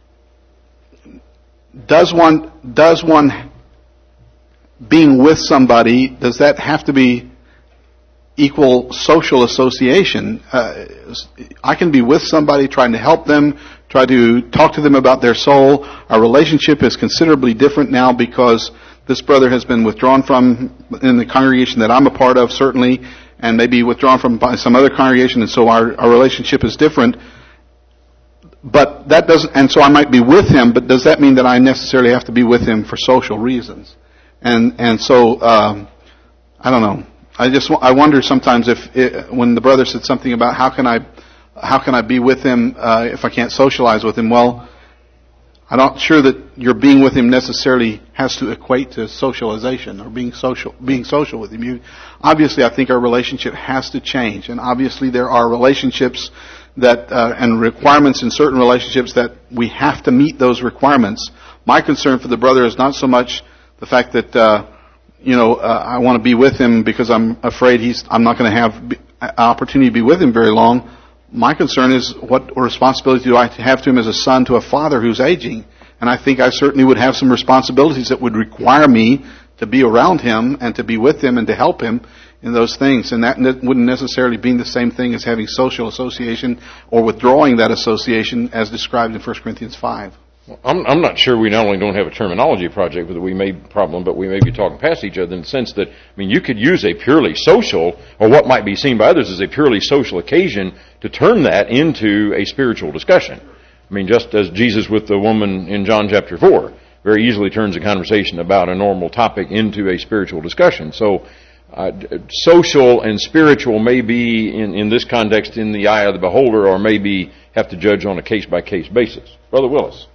does one being with somebody, does that have to be equal social association? I can be with somebody, trying to help them, try to talk to them about their soul. Our relationship is considerably different now because this brother has been withdrawn from in the congregation that I'm a part of, certainly, and maybe withdrawn from by some other congregation, and so our relationship is different. But that doesn't, and so I might be with him, but does that mean that I necessarily have to be with him for social reasons? And so I don't know. I wonder sometimes when the brother said something about how can I be with him if I can't socialize with him? Well, I'm not sure that your being with him necessarily has to equate to socialization or being social with him. Obviously, I think our relationship has to change, and obviously there are relationships that and requirements in certain relationships that we have to meet those requirements. My concern for the brother is not so much the fact that I want to be with him because I'm afraid I'm not going to have an opportunity to be with him very long. My concern is what responsibility do I have to him as a son to a father who's aging? And I think I certainly would have some responsibilities that would require me to be around him and to be with him and to help him in those things. And that wouldn't necessarily be the same thing as having social association or withdrawing that association as described in 1 Corinthians 5. Well, I'm not sure we not only don't have a terminology project, but we may be talking past each other in the sense that, you could use a purely social, or what might be seen by others as a purely social occasion to turn that into a spiritual discussion. Just as Jesus with the woman in John chapter 4 very easily turns a conversation about a normal topic into a spiritual discussion. So, social and spiritual may be, in this context, in the eye of the beholder, or maybe have to judge on a case-by-case basis. Brother Willis.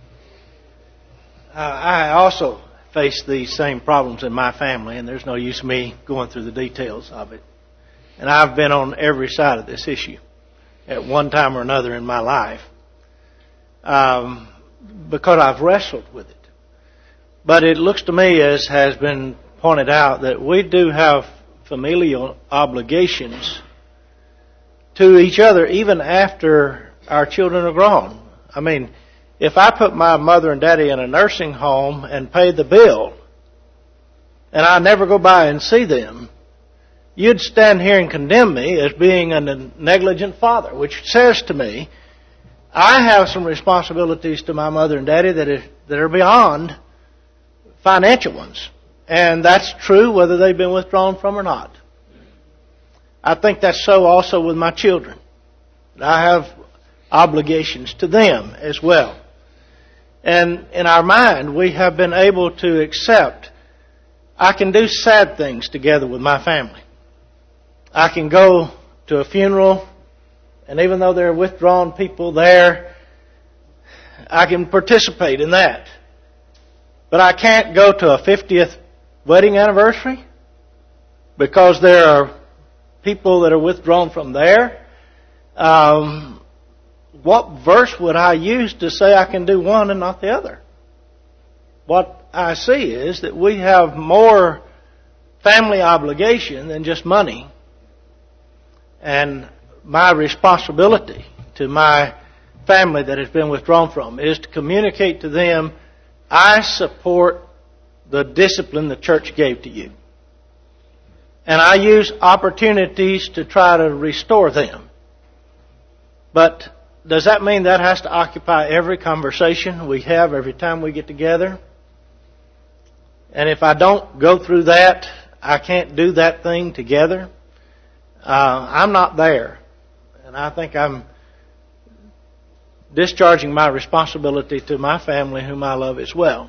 I also face these same problems in my family, and there's no use me going through the details of it. And I've been on every side of this issue at one time or another in my life because I've wrestled with it. But it looks to me, as has been pointed out, that we do have familial obligations to each other even after our children are grown. If I put my mother and daddy in a nursing home and pay the bill, and I never go by and see them, you'd stand here and condemn me as being a negligent father, which says to me, I have some responsibilities to my mother and daddy that are beyond financial ones. And that's true whether they've been withdrawn from or not. I think that's so also with my children. I have obligations to them as well. And in our mind, we have been able to accept I can do sad things together with my family. I can go to a funeral, and even though there are withdrawn people there, I can participate in that. But I can't go to a 50th wedding anniversary because there are people that are withdrawn from there. What verse would I use to say I can do one and not the other? What I see is that we have more family obligation than just money. And my responsibility to my family that has been withdrawn from is to communicate to them, I support the discipline the church gave to you. And I use opportunities to try to restore them. But does that mean that has to occupy every conversation we have every time we get together? And if I don't go through that, I can't do that thing together. I'm not there. And I think I'm discharging my responsibility to my family, whom I love as well.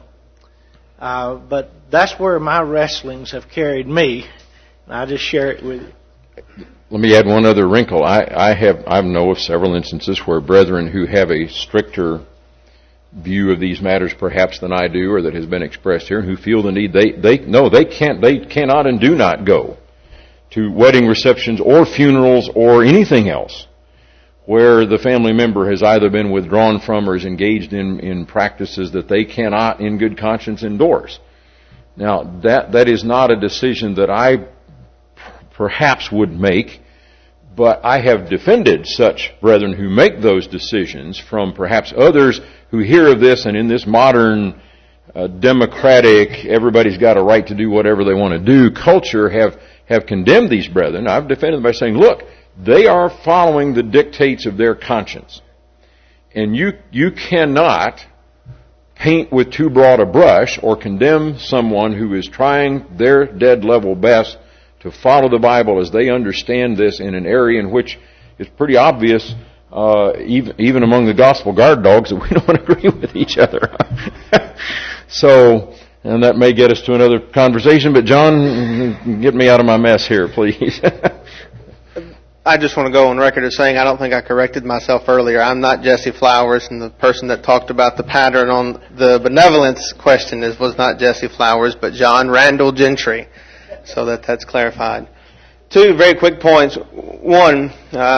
But that's where my wrestlings have carried me. And I just share it with you. Let me add one other wrinkle. I know of several instances where brethren who have a stricter view of these matters perhaps than I do, or that has been expressed here, and who feel the need, they cannot and do not go to wedding receptions or funerals or anything else where the family member has either been withdrawn from or is engaged in practices that they cannot in good conscience endorse. Now, that is not a decision that I perhaps would make, but I have defended such brethren who make those decisions from perhaps others who hear of this and in this modern democratic, everybody's got a right to do whatever they want to do culture have condemned these brethren. I've defended them by saying, look, they are following the dictates of their conscience. And you cannot paint with too broad a brush or condemn someone who is trying their dead level best to follow the Bible as they understand this in an area in which it's pretty obvious, even among the gospel guard dogs, that we don't agree with each other. So, and that may get us to another conversation, but John, get me out of my mess here, please. I just want to go on record as saying I don't think I corrected myself earlier. I'm not Jesse Flowers, and the person that talked about the pattern on the benevolence question was not Jesse Flowers, but John Randall Gentry. So that's clarified. Two very quick points. One,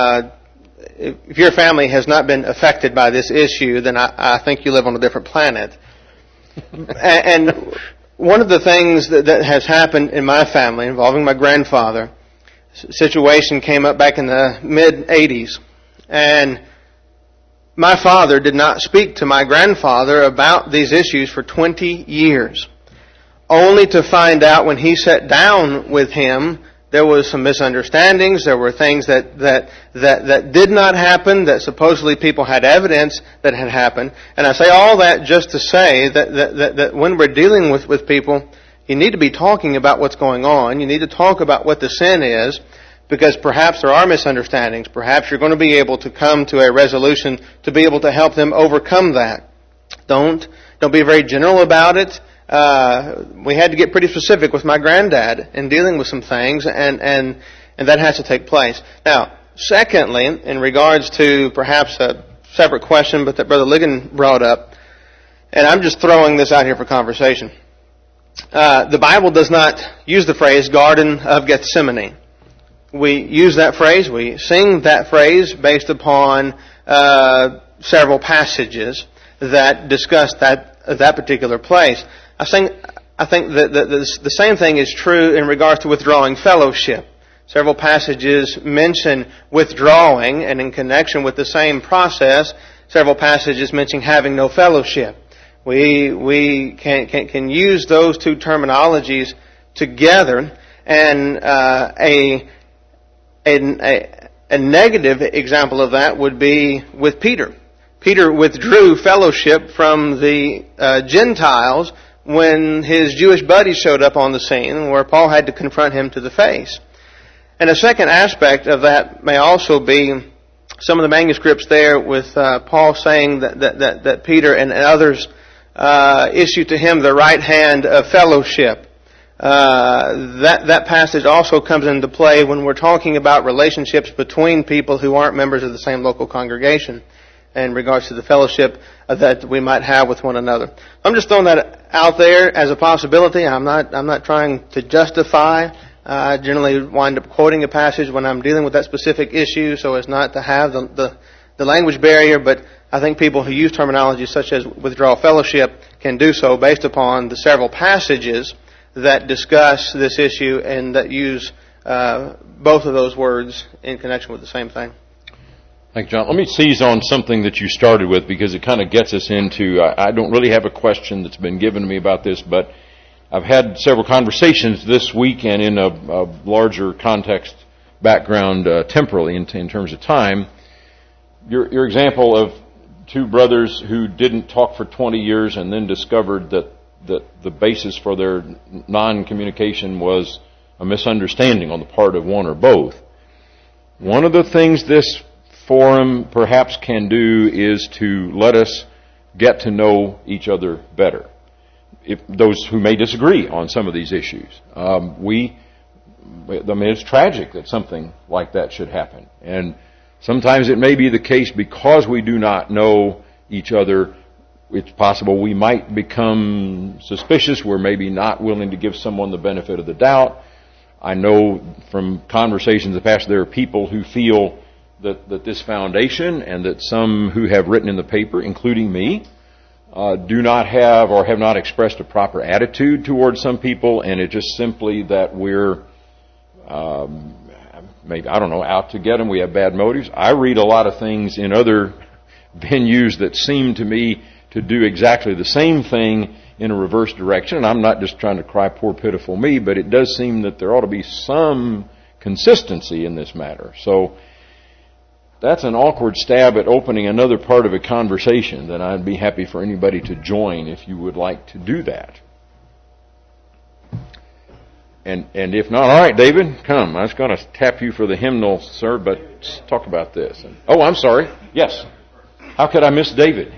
if your family has not been affected by this issue, then I think you live on a different planet. And one of the things that has happened in my family involving my grandfather, situation came up back in the mid-'80s, and my father did not speak to my grandfather about these issues for 20 years, only to find out when he sat down with him there was some misunderstandings. There were things that did not happen, that supposedly people had evidence that had happened. And I say all that just to say that when we're dealing with people, you need to be talking about what's going on. You need to talk about what the sin is, because perhaps there are misunderstandings. Perhaps you're going to be able to come to a resolution to be able to help them overcome that. Don't be very general about it. We had to get pretty specific with my granddad in dealing with some things, and that has to take place. Now, secondly, in regards to perhaps a separate question, but that Brother Ligon brought up, and I'm just throwing this out here for conversation. The Bible does not use the phrase Garden of Gethsemane. We use that phrase, we sing that phrase based upon several passages that discuss that particular place. I think that the same thing is true in regards to withdrawing fellowship. Several passages mention withdrawing, and in connection with the same process, several passages mention having no fellowship. We can use those two terminologies together, and a negative example of that would be with Peter. Peter withdrew fellowship from the Gentiles when his Jewish buddies showed up on the scene, where Paul had to confront him to the face. And a second aspect of that may also be some of the manuscripts there with Paul saying that Peter and others issued to him the right hand of fellowship. That passage also comes into play when we're talking about relationships between people who aren't members of the same local congregation, in regards to the fellowship that we might have with one another. I'm just throwing that out there as a possibility. I'm not trying to justify. I generally wind up quoting a passage when I'm dealing with that specific issue, so as not to have the language barrier. But I think people who use terminology such as withdrawal fellowship can do so based upon the several passages that discuss this issue and that use both of those words in connection with the same thing. Thank you, John. Let me seize on something that you started with, because it kind of gets us into, I don't really have a question that's been given to me about this, but I've had several conversations this week and in a larger context background temporally in terms of time. Your example of two brothers who didn't talk for 20 years and then discovered that the basis for their non-communication was a misunderstanding on the part of one or both. One of the things this forum perhaps can do is to let us get to know each other better. If those who may disagree on some of these issues, it's tragic that something like that should happen. And sometimes it may be the case because we do not know each other, it's possible we might become suspicious. We're maybe not willing to give someone the benefit of the doubt. I know from conversations in the past there are people who feel that this foundation and that some who have written in the paper, including me, do not have or have not expressed a proper attitude towards some people, and it's just simply that we're maybe, out to get them. We have bad motives. I read a lot of things in other venues that seem to me to do exactly the same thing in a reverse direction, and I'm not just trying to cry poor pitiful me, but it does seem that there ought to be some consistency in this matter. So that's an awkward stab at opening another part of a conversation that I'd be happy for anybody to join if you would like to do that. And if not, all right, David, come. I was going to tap you for the hymnal, sir, but let's talk about this. Oh, I'm sorry. Yes. How could I miss David?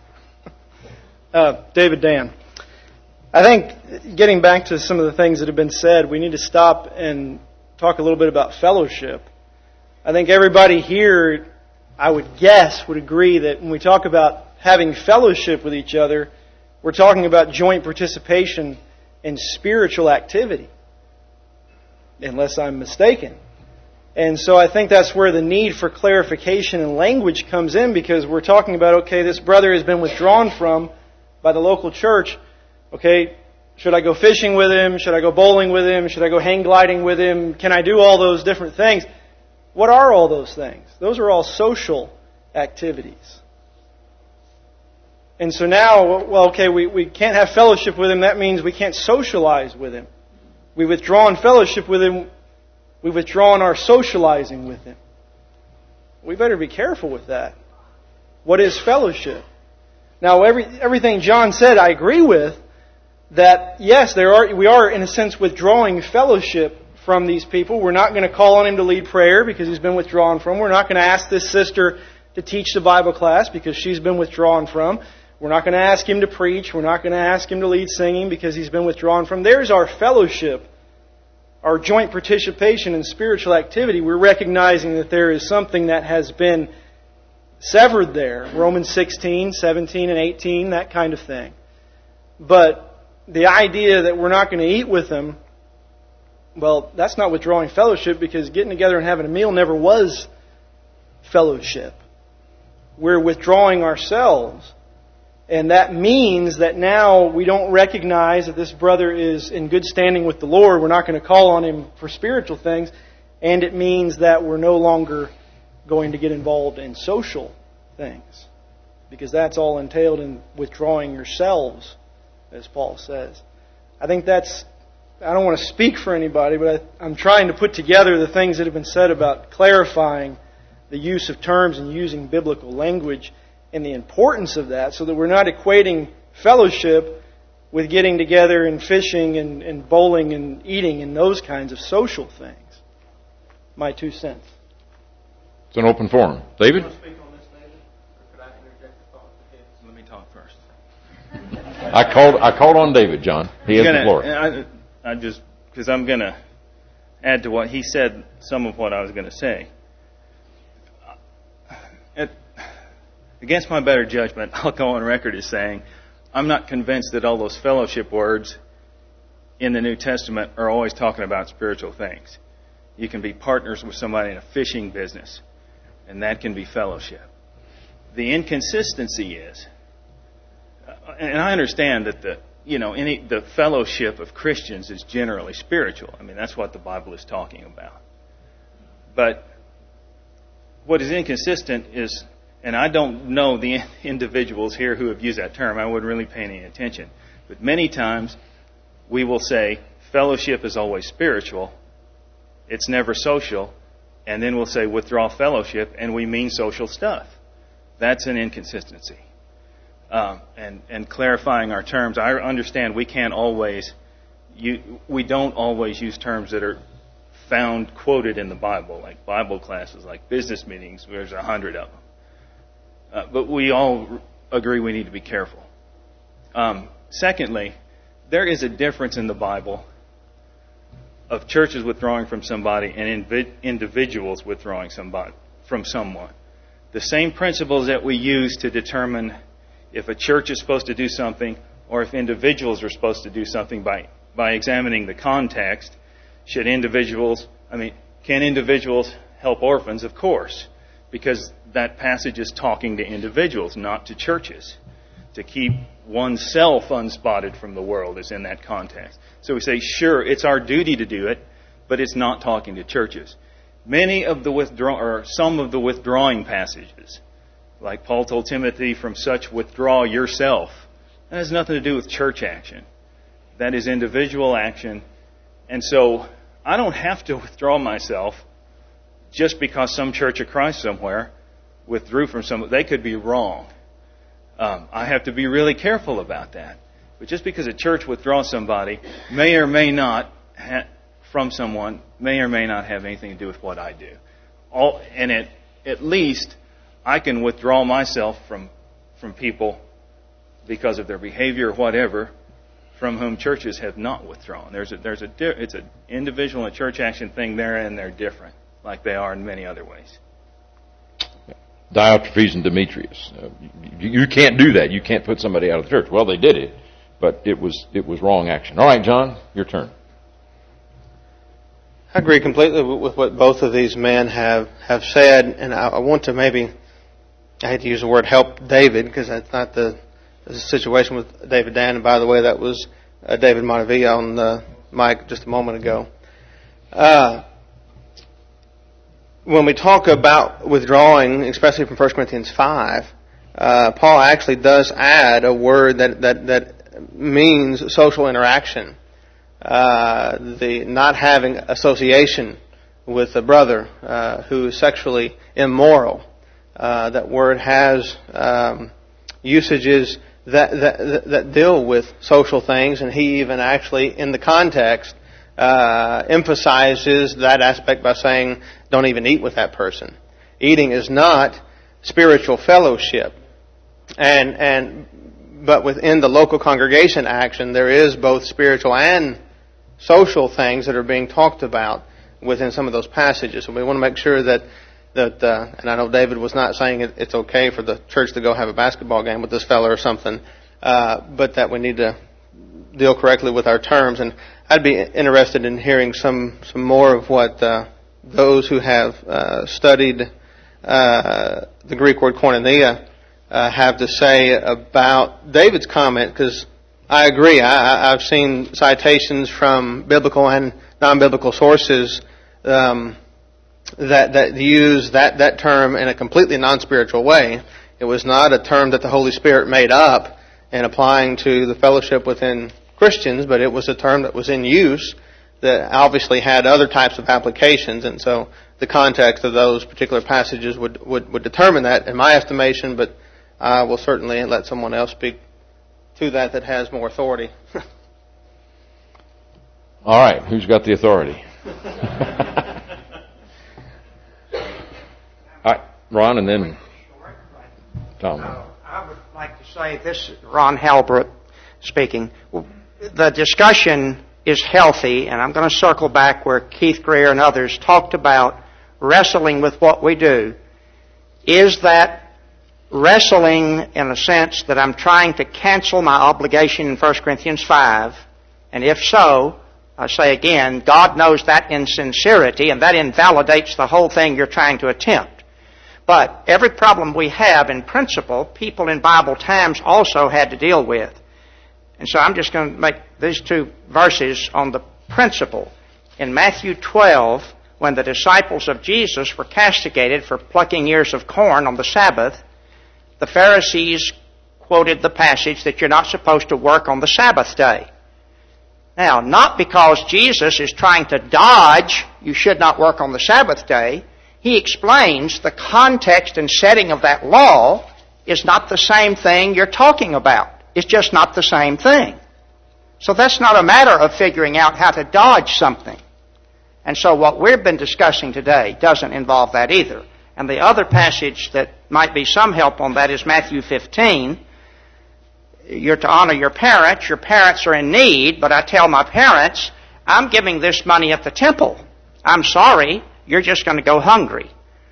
David Dan. I think getting back to some of the things that have been said, we need to stop and talk a little bit about fellowship. I think everybody here, I would guess, would agree that when we talk about having fellowship with each other, we're talking about joint participation in spiritual activity, unless I'm mistaken. And so I think that's where the need for clarification and language comes in, because we're talking about, okay, this brother has been withdrawn from by the local church. Okay, Should I go fishing with him? Should I go bowling with him? Should I go hang gliding with him? Can I do all those different things? What are all those things? Those are all social activities. And so now, well, okay, we can't have fellowship with him. That means we can't socialize with him. We've withdrawn fellowship with him. We've withdrawn our socializing with him. We better be careful with that. What is fellowship? Now, everything John said, I agree with. That yes, we are in a sense withdrawing fellowship from these people. We're not going to call on him to lead prayer because he's been withdrawn from. We're not going to ask this sister to teach the Bible class because she's been withdrawn from. We're not going to ask him to preach. We're not going to ask him to lead singing because he's been withdrawn from. There's our fellowship, our joint participation in spiritual activity. We're recognizing that there is something that has been severed there. Romans 16, 17, and 18, that kind of thing. But the idea that we're not going to eat with them, well, that's not withdrawing fellowship because getting together and having a meal never was fellowship. We're withdrawing ourselves. And that means that now we don't recognize that this brother is in good standing with the Lord. We're not going to call on him for spiritual things. And it means that we're no longer going to get involved in social things. Because that's all entailed in withdrawing yourselves, as Paul says. I think I don't want to speak for anybody, but I'm trying to put together the things that have been said about clarifying the use of terms and using biblical language and the importance of that so that we're not equating fellowship with getting together and fishing and bowling and eating and those kinds of social things. My 2 cents. It's an open forum. David? Do you want to speak on this, David? Or could I interject a thought? Let me talk first. I called on David, John. He has the floor. I just, because I'm going to add to what he said, some of what I was going to say. Against my better judgment, I'll go on record as saying, I'm not convinced that all those fellowship words in the New Testament are always talking about spiritual things. You can be partners with somebody in a fishing business, and that can be fellowship. The inconsistency is, and I understand that the fellowship of Christians is generally spiritual. I mean, that's what the Bible is talking about. But what is inconsistent is, and I don't know the individuals here who have used that term. I wouldn't really pay any attention. But many times we will say fellowship is always spiritual. It's never social. And then we'll say withdraw fellowship, and we mean social stuff. That's an inconsistency. And clarifying our terms, I understand we don't always use terms that are found quoted in the Bible, like Bible classes, like business meetings, where there's 100 of them. But we all agree we need to be careful. Secondly, there is a difference in the Bible of churches withdrawing from somebody and individuals withdrawing from someone. The same principles that we use to determine if a church is supposed to do something or if individuals are supposed to do something by examining the context. Can individuals help orphans? Of course, because that passage is talking to individuals, not to churches. To keep oneself unspotted from the world is in that context. So we say, sure, it's our duty to do it, but it's not talking to churches. Some of the withdrawing passages, like Paul told Timothy, from such withdraw yourself, that has nothing to do with church action. That is individual action. And so I don't have to withdraw myself just because some Church of Christ somewhere withdrew from some. They could be wrong. I have to be really careful about that. But just because a church withdraws somebody may or may not from someone may or may not have anything to do with what I do. At least I can withdraw myself from people because of their behavior or whatever, from whom churches have not withdrawn. It's an individual and church action thing there, and they're different, like they are in many other ways. Diotrephes and Demetrius. You can't do that. You can't put somebody out of the church. Well, they did it, but it was wrong action. All right, John, your turn. I agree completely with what both of these men have said, and I want to I hate to use the word help David, because that's not the situation with David Dan. And by the way, that was David Montevilla on the mic just a moment ago. When we talk about withdrawing, especially from 1 Corinthians 5, Paul actually does add a word that means social interaction. The not having association with a brother who is sexually immoral. That word has usages that deal with social things, and he even actually, in the context, emphasizes that aspect by saying, don't even eat with that person. Eating is not spiritual fellowship. But within the local congregation action, there is both spiritual and social things that are being talked about within some of those passages. So we want to make sure that and I know David was not saying it's okay for the church to go have a basketball game with this fella or something, but that we need to deal correctly with our terms. And I'd be interested in hearing some more of what those who have studied the Greek word koinonia have to say about David's comment, because I agree. I've seen citations from biblical and non-biblical sources that use that term in a completely non-spiritual way. It was not a term that the Holy Spirit made up and applying to the fellowship within Christians, but it was a term that was in use that obviously had other types of applications, and so the context of those particular passages would determine that, in my estimation, but I will certainly let someone else speak to that has more authority. All right, who's got the authority? All right, Ron, and then Tom. I would like to say this, Ron Halbert speaking. The discussion is healthy, and I'm going to circle back where Keith Greer and others talked about wrestling with what we do. Is that wrestling in a sense that I'm trying to cancel my obligation in 1 Corinthians 5? And if so, I say again, God knows that insincerity, and that invalidates the whole thing you're trying to attempt. But every problem we have in principle, people in Bible times also had to deal with. And so I'm just going to make these two verses on the principle. In Matthew 12, when the disciples of Jesus were castigated for plucking ears of corn on the Sabbath, the Pharisees quoted the passage that you're not supposed to work on the Sabbath day. Now, not because Jesus is trying to dodge you should not work on the Sabbath day. He explains the context and setting of that law is not the same thing you're talking about. It's just not the same thing. So that's not a matter of figuring out how to dodge something. And so what we've been discussing today doesn't involve that either. And the other passage that might be some help on that is Matthew 15. You're to honor your parents. Your parents are in need, but I tell my parents, I'm giving this money at the temple. I'm sorry, you're just going to go hungry.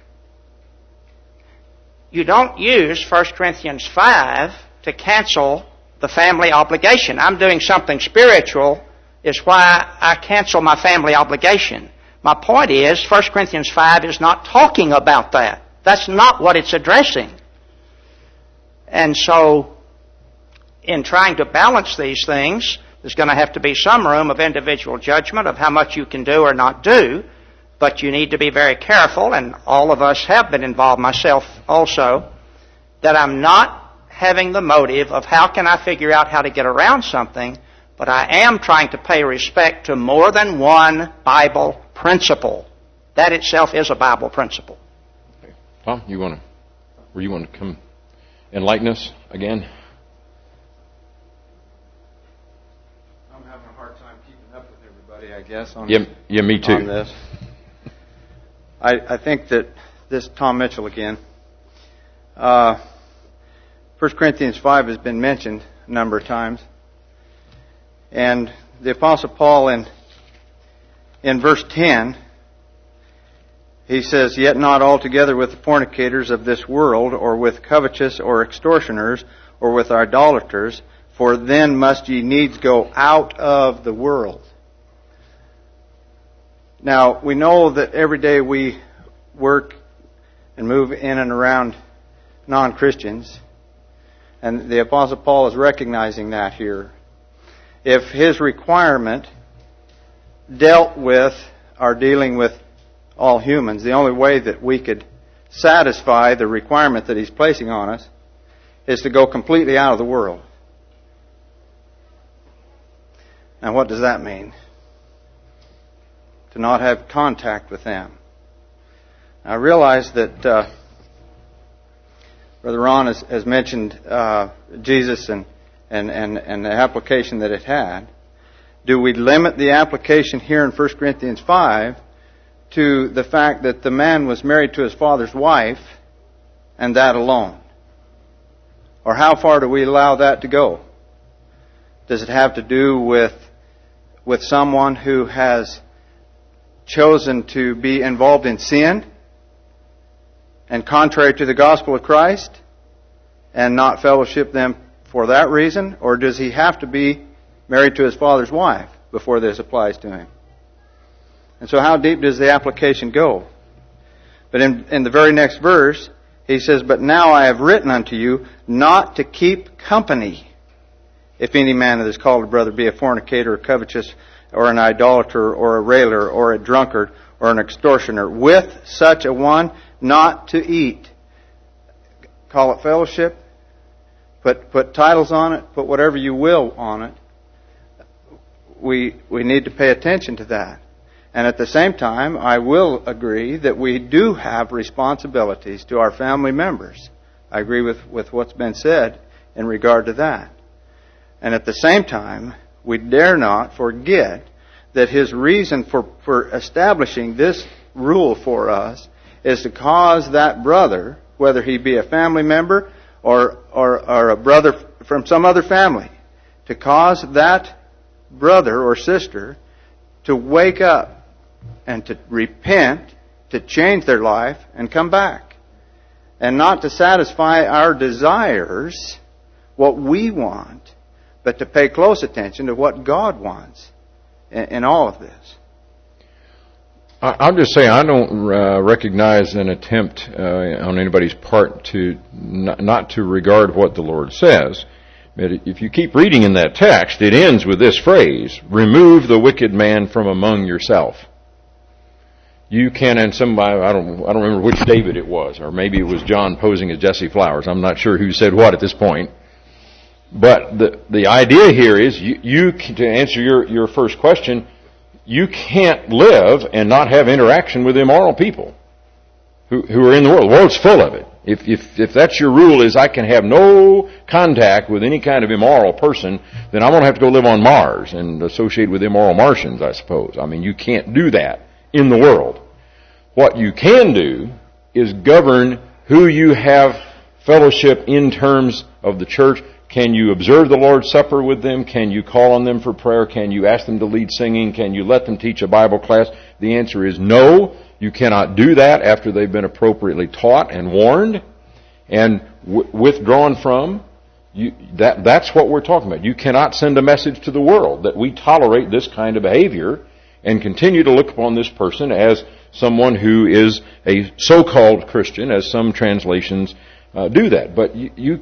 You don't use 1 Corinthians 5 to cancel the family obligation. I'm doing something spiritual is why I cancel my family obligation. My point is, 1 Corinthians 5 is not talking about that. That's not what it's addressing. And so, in trying to balance these things, there's going to have to be some room of individual judgment of how much you can do or not do, but you need to be very careful, and all of us have been involved, myself also, that I'm not having the motive of how can I figure out how to get around something, but I am trying to pay respect to more than one Bible principle. That itself is a Bible principle. Okay. Tom, you want to come enlighten us again? I'm having a hard time keeping up with everybody, I guess. Yeah, me too. On this. I think that this, Tom Mitchell again, 1 Corinthians 5 has been mentioned a number of times. And the Apostle Paul in verse 10, he says, "Yet not altogether with the fornicators of this world, or with covetous, or extortioners, or with idolaters, for then must ye needs go out of the world." Now, we know that every day we work and move in and around non-Christians, and the Apostle Paul is recognizing that here. if his requirement dealt with or dealing with all humans, the only way that we could satisfy the requirement that he's placing on us is to go completely out of the world. Now, what does that mean? To not have contact with them. I realize that Brother Ron has mentioned Jesus and the application that it had. Do we limit the application here in 1 Corinthians 5 to the fact that the man was married to his father's wife and that alone? Or how far do we allow that to go? Does it have to do with someone who has chosen to be involved in sin and contrary to the gospel of Christ and not fellowship them for that reason? Or does he have to be married to his father's wife before this applies to him? And so how deep does the application go? But in the very next verse, he says, "But now I have written unto you not to keep company, if any man that is called a brother be a fornicator, or covetous, or an idolater, or a railer, or a drunkard, or an extortioner. With such a one, not to eat." Call it fellowship. Put titles on it. Put whatever you will on it. We need to pay attention to that. And at the same time, I will agree that we do have responsibilities to our family members. I agree with what's been said in regard to that. And at the same time, we dare not forget that his reason for establishing this rule for us is to cause that brother, whether he be a family member or a brother from some other family, to cause that brother or sister to wake up and to repent, to change their life and come back. And not to satisfy our desires, what we want, but to pay close attention to what God wants in all of this. I'll just say I don't recognize an attempt on anybody's part to not to regard what the Lord says. But if you keep reading in that text, it ends with this phrase, "Remove the wicked man from among yourself." You can, and somebody, I don't remember which David it was, or maybe it was John posing as Jesse Flowers. I'm not sure who said what at this point. But the idea here is, you to answer your first question, you can't live and not have interaction with immoral people who are in the world. The world's full of it. If that's your rule, is I can have no contact with any kind of immoral person, then I'm going to have to go live on Mars and associate with immoral Martians, I suppose. I mean, you can't do that in the world. What you can do is govern who you have fellowship in terms of the church. Can you observe the Lord's Supper with them? Can you call on them for prayer? Can you ask them to lead singing? Can you let them teach a Bible class? The answer is no. You cannot do that after they've been appropriately taught and warned and withdrawn from. That's what we're talking about. You cannot send a message to the world that we tolerate this kind of behavior and continue to look upon this person as someone who is a so-called Christian, as some translations do that. But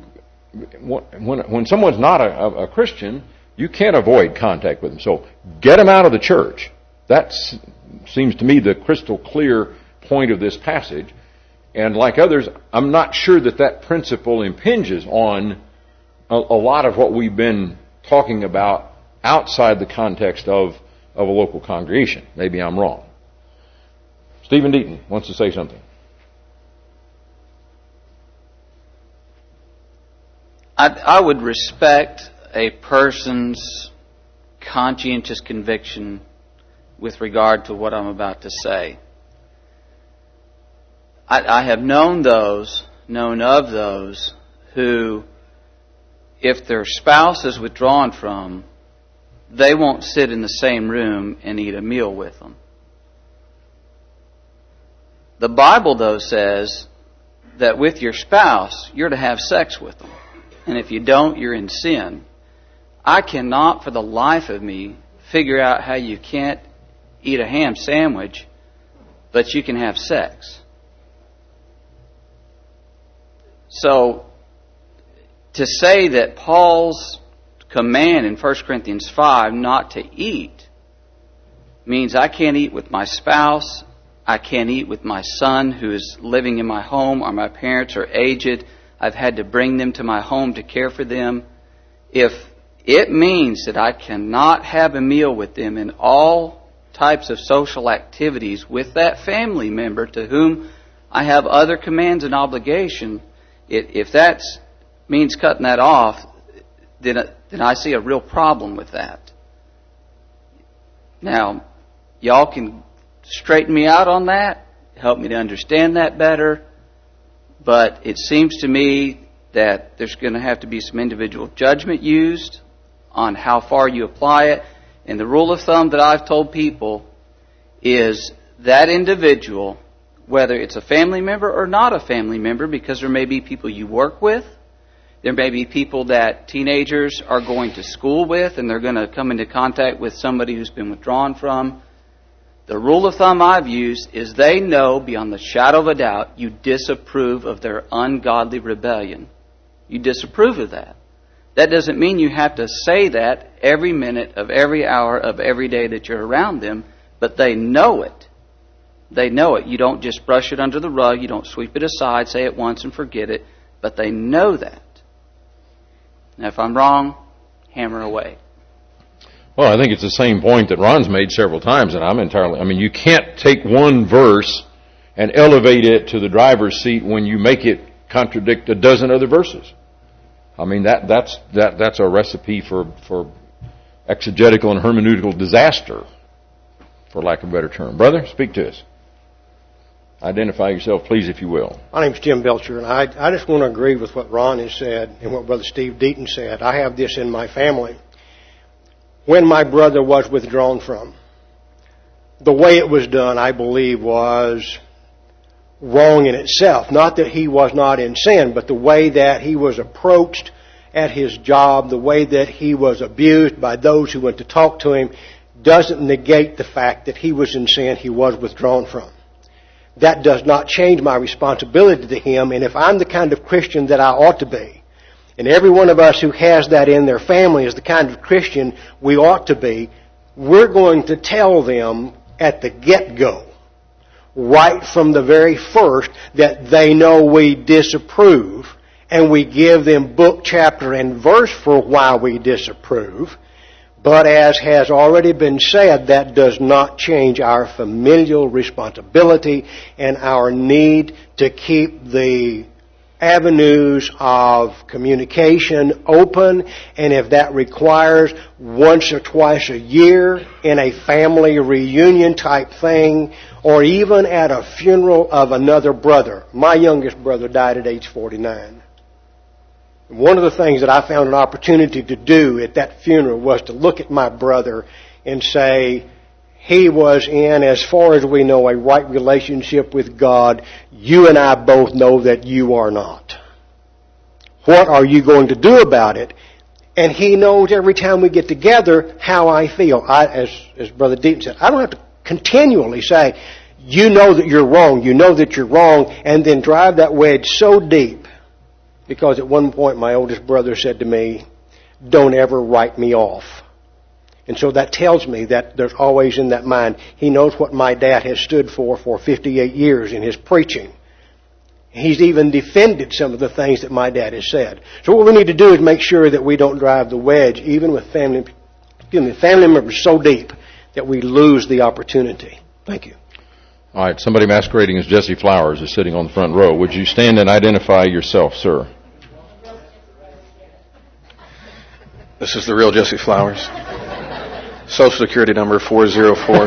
when someone's not a Christian, you can't avoid contact with them. So get them out of the church. That seems to me the crystal clear point of this passage. And like others, I'm not sure that principle impinges on a lot of what we've been talking about outside the context of a local congregation. Maybe I'm wrong. Stephen Deaton wants to say something. I would respect a person's conscientious conviction with regard to what I'm about to say. I have known of those who, if their spouse is withdrawn from, they won't sit in the same room and eat a meal with them. The Bible, though, says that with your spouse, you're to have sex with them. And if you don't, you're in sin. I cannot for the life of me figure out how you can't eat a ham sandwich, but you can have sex. So, to say that Paul's command in 1 Corinthians 5 not to eat means I can't eat with my spouse, I can't eat with my son who is living in my home, or my parents are aged, I've had to bring them to my home to care for them. If it means that I cannot have a meal with them in all types of social activities with that family member to whom I have other commands and obligation, if that means cutting that off, then I see a real problem with that. Now, y'all can straighten me out on that, help me to understand that better, but it seems to me that there's going to have to be some individual judgment used on how far you apply it. And the rule of thumb that I've told people is that individual, whether it's a family member or not a family member, because there may be people you work with, there may be people that teenagers are going to school with and they're going to come into contact with somebody who's been withdrawn from. The rule of thumb I've used is they know beyond the shadow of a doubt you disapprove of their ungodly rebellion. You disapprove of that. That doesn't mean you have to say that every minute of every hour of every day that you're around them, but they know it. They know it. You don't just brush it under the rug. You don't sweep it aside, say it once and forget it, but they know that. Now, if I'm wrong, hammer away. Well, I think it's the same point that Ron's made several times, and you can't take one verse and elevate it to the driver's seat when you make it contradict a dozen other verses. I mean, that's a recipe for exegetical and hermeneutical disaster, for lack of a better term. Brother, speak to us. Identify yourself, please, if you will. My name's Jim Belcher, and I just want to agree with what Ron has said and what Brother Steve Deaton said. I have this in my family. When my brother was withdrawn from, the way it was done, I believe, was wrong in itself. Not that he was not in sin, but the way that he was approached at his job, the way that he was abused by those who went to talk to him, doesn't negate the fact that he was in sin, he was withdrawn from. That does not change my responsibility to him, and if I'm the kind of Christian that I ought to be, and every one of us who has that in their family is the kind of Christian we ought to be, we're going to tell them at the get-go, right from the very first, that they know we disapprove, and we give them book, chapter, and verse for why we disapprove. But as has already been said, that does not change our familial responsibility and our need to keep the avenues of communication open, and if that requires once or twice a year in a family reunion type thing, or even at a funeral of another brother. My youngest brother died at age 49. One of the things that I found an opportunity to do at that funeral was to look at my brother and say, he was in, as far as we know, a right relationship with God. You and I both know that you are not. What are you going to do about it? And he knows every time we get together how I feel. As Brother Deaton said, I don't have to continually say, you know that you're wrong, you know that you're wrong, and then drive that wedge so deep. Because at one point my oldest brother said to me, don't ever write me off. And so that tells me that there's always in that mind, he knows what my dad has stood for 58 years in his preaching. He's even defended some of the things that my dad has said. So what we need to do is make sure that we don't drive the wedge, even with family members so deep that we lose the opportunity. Thank you. All right, somebody masquerading as Jesse Flowers is sitting on the front row. Would you stand and identify yourself, sir? This is the real Jesse Flowers. Social Security number 404.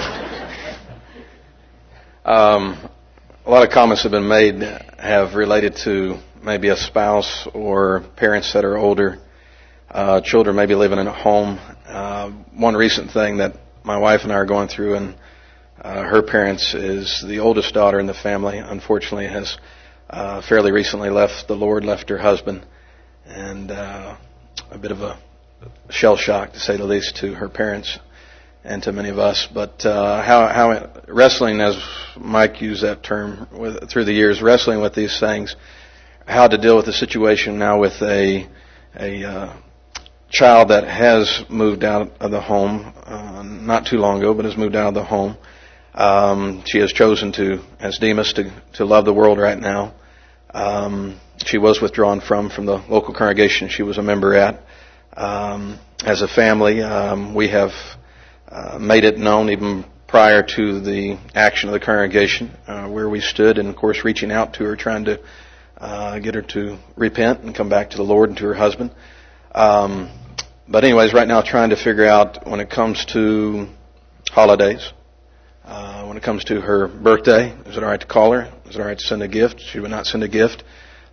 A lot of comments have been made have related to maybe a spouse or parents that are older, children maybe living in a home. One recent thing that my wife and I are going through, and her parents, is the oldest daughter in the family, unfortunately, has fairly recently left the Lord, left her husband, and a bit of a shell shock, to say the least, to her parents and to many of us. But how wrestling, as Mike used that term through the years, wrestling with these things, how to deal with the situation now with a child that has moved out of the home, not too long ago, but has moved out of the home. She has chosen to, as Demas, to love the world right now. She was withdrawn from the local congregation she was a member at. As a family, we have made it known even prior to the action of the congregation where we stood, and of course reaching out to her, trying to get her to repent and come back to the Lord and to her husband. But anyways, right now trying to figure out when it comes to holidays, when it comes to her birthday, is it all right to call her? Is it all right to send a gift? She would not send a gift.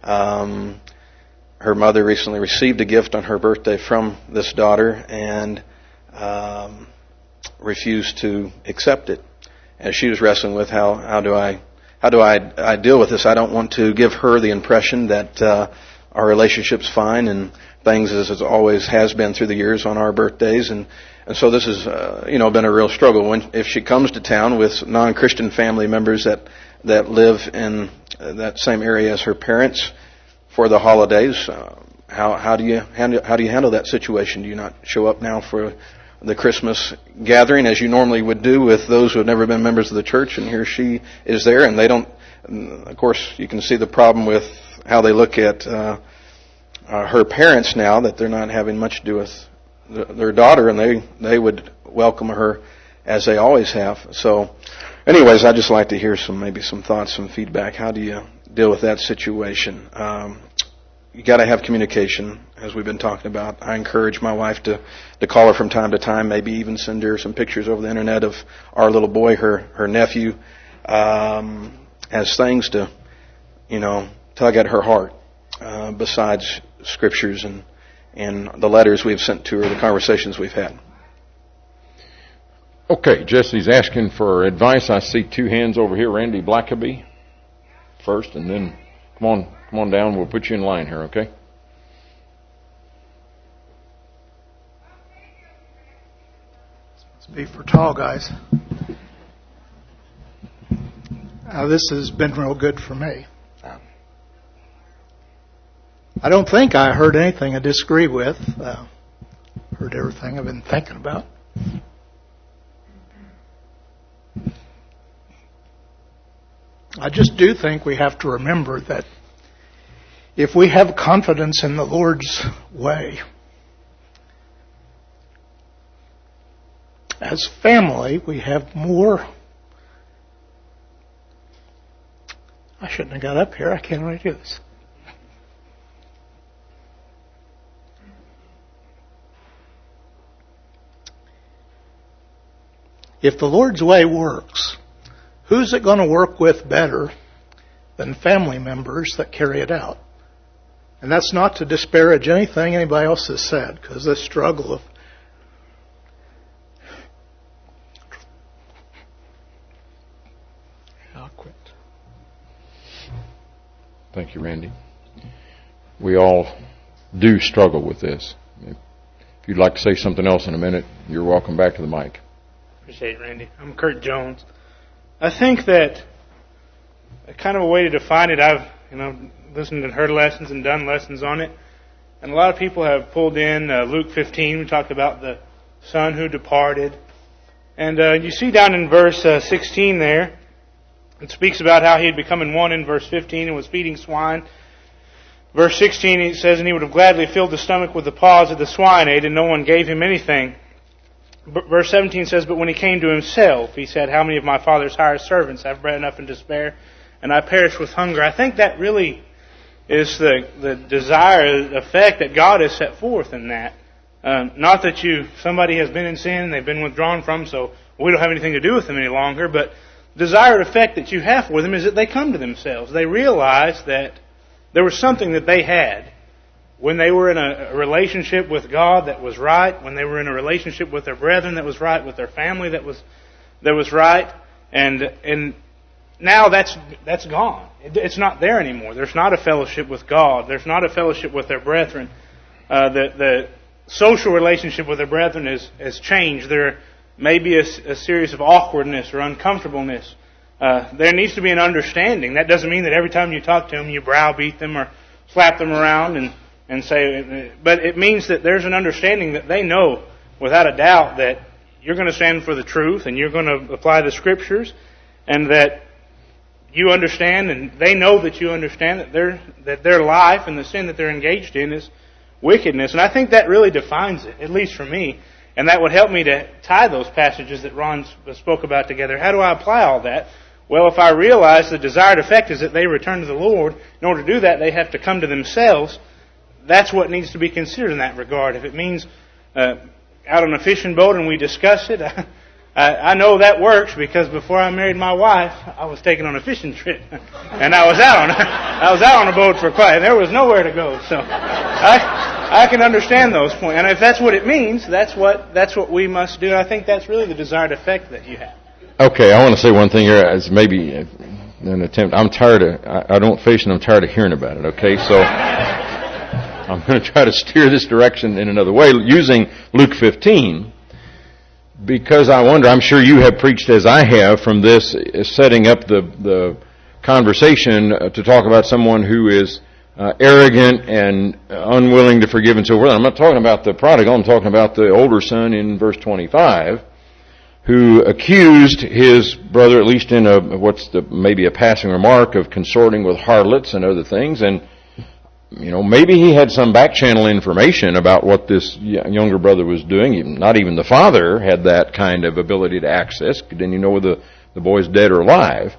Her mother recently received a gift on her birthday from this daughter and refused to accept it. And she was wrestling with how do I deal with this? I don't want to give her the impression that our relationship's fine and things as it always has been through the years on our birthdays, and so this has been a real struggle. If she comes to town with non-Christian family members that live in that same area as her parents for the holidays, how do you handle that situation? Do you not show up now for the Christmas gathering as you normally would do with those who have never been members of the church, and here she is there, and they don't? Of course, you can see the problem with how they look at her parents now, that they're not having much to do with their daughter, and they would welcome her as they always have. So anyways, I'd just like to hear maybe some thoughts, some feedback. How do you deal with that situation? You got to have communication, as we've been talking about. I encourage my wife to call her from time to time, maybe even send her some pictures over the internet of our little boy, her nephew, as things to tug at her heart, besides scriptures and the letters we've sent to her, the conversations we've had. Okay, Jesse's asking for advice. I see two hands over here. Randy Blackaby first, and then come on down. We'll put you in line here, okay? Must be for tall guys. This has been real good for me. I don't think I heard anything I disagree with. Heard everything I've been thinking about. I just do think we have to remember that if we have confidence in the Lord's way, as family, we have more. I shouldn't have got up here. I can't really do this. If the Lord's way works, who's it going to work with better than family members that carry it out? And that's not to disparage anything anybody else has said, because this struggle of I'll quit. Thank you, Randy. We all do struggle with this. If you'd like to say something else in a minute, you're welcome back to the mic. Appreciate it, Randy. I'm Kurt Jones. I think that kind of a way to define it, I've listened and heard lessons and done lessons on it, and a lot of people have pulled in Luke 15. We talked about the son who departed, and you see down in verse 16 there, it speaks about how he had become in one in verse 15 and was feeding swine. Verse 16 it says, and he would have gladly filled the stomach with the paws of the swine ate, and no one gave him anything. Verse 17 says, but when he came to himself, he said, how many of my father's hired servants have bread enough and to spare, and I perish with hunger? I think that really is the desire, the effect that God has set forth in that. Not that somebody has been in sin and they've been withdrawn from, so we don't have anything to do with them any longer, but the desired effect that you have for them is that they come to themselves. They realize that there was something that they had when they were in a relationship with God that was right, when they were in a relationship with their brethren that was right, with their family that was right, and now that's gone. It's not there anymore. There's not a fellowship with God. There's not a fellowship with their brethren. The social relationship with their brethren has changed. There may be a series of awkwardness or uncomfortableness. There needs to be an understanding. That doesn't mean that every time you talk to them you browbeat them or slap them around and and say, but it means that there's an understanding that they know without a doubt that you're going to stand for the truth and you're going to apply the Scriptures, and that you understand and they know that you understand that their life and the sin that they're engaged in is wickedness. And I think that really defines it, at least for me. And that would help me to tie those passages that Ron spoke about together. How do I apply all that? Well, if I realize the desired effect is that they return to the Lord, in order to do that, they have to come to themselves. That's what needs to be considered in that regard. If it means out on a fishing boat and we discuss it, I know that works, because before I married my wife, I was taken on a fishing trip, and I was out on a boat for quite. There was nowhere to go, so I can understand those points. And if that's what it means, that's what we must do. I think that's really the desired effect that you have. Okay, I want to say one thing here. As maybe an attempt. I'm tired of. I don't fish, and I'm tired of hearing about it. Okay, so I'm going to try to steer this direction in another way using Luke 15. Because I wonder, I'm sure you have preached as I have from this, setting up the conversation to talk about someone who is arrogant and unwilling to forgive and so forth. I'm not talking about the prodigal, I'm talking about the older son in verse 25, who accused his brother, at least in maybe a passing remark, of consorting with harlots and other things. And maybe he had some back channel information about what this younger brother was doing. Not even the father had that kind of ability to access. Didn't you know whether the boy's dead or alive?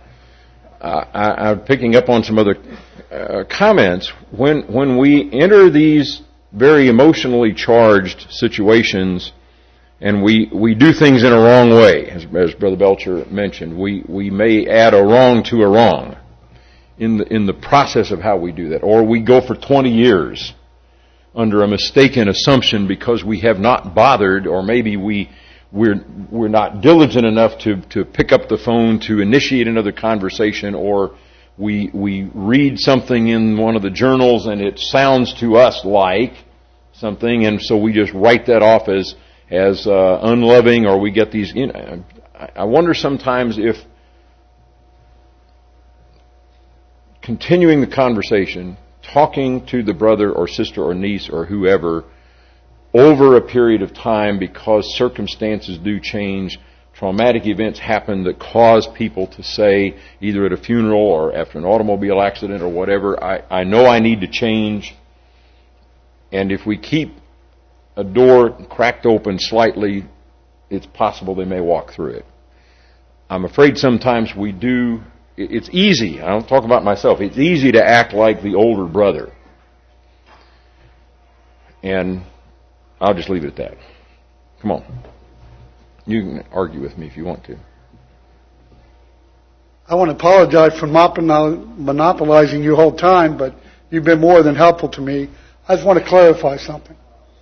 I'm picking up on some other comments. When we enter these very emotionally charged situations, and we do things in a wrong way, as Brother Belcher mentioned, we may add a wrong to a wrong in the process of how we do that. Or we go for 20 years under a mistaken assumption because we have not bothered, or maybe we're not diligent enough to pick up the phone to initiate another conversation, or we read something in one of the journals and it sounds to us like something, and so we just write that off as unloving, or we get these. I wonder sometimes if continuing the conversation, talking to the brother or sister or niece or whoever over a period of time, because circumstances do change, traumatic events happen that cause people to say, either at a funeral or after an automobile accident or whatever, I know I need to change. And if we keep a door cracked open slightly, it's possible they may walk through it. I'm afraid sometimes we do. It's easy. I don't talk about myself. It's easy to act like the older brother. And I'll just leave it at that. Come on. You can argue with me if you want to. I want to apologize for monopolizing your whole time, but you've been more than helpful to me. I just want to clarify something.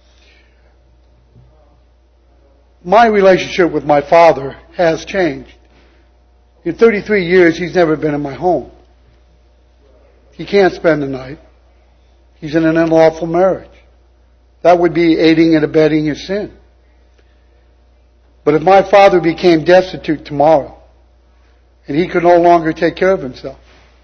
My relationship with my father has changed. In 33 years, he's never been in my home. He can't spend the night. He's in an unlawful marriage. That would be aiding and abetting his sin. But if my father became destitute tomorrow, and he could no longer take care of himself,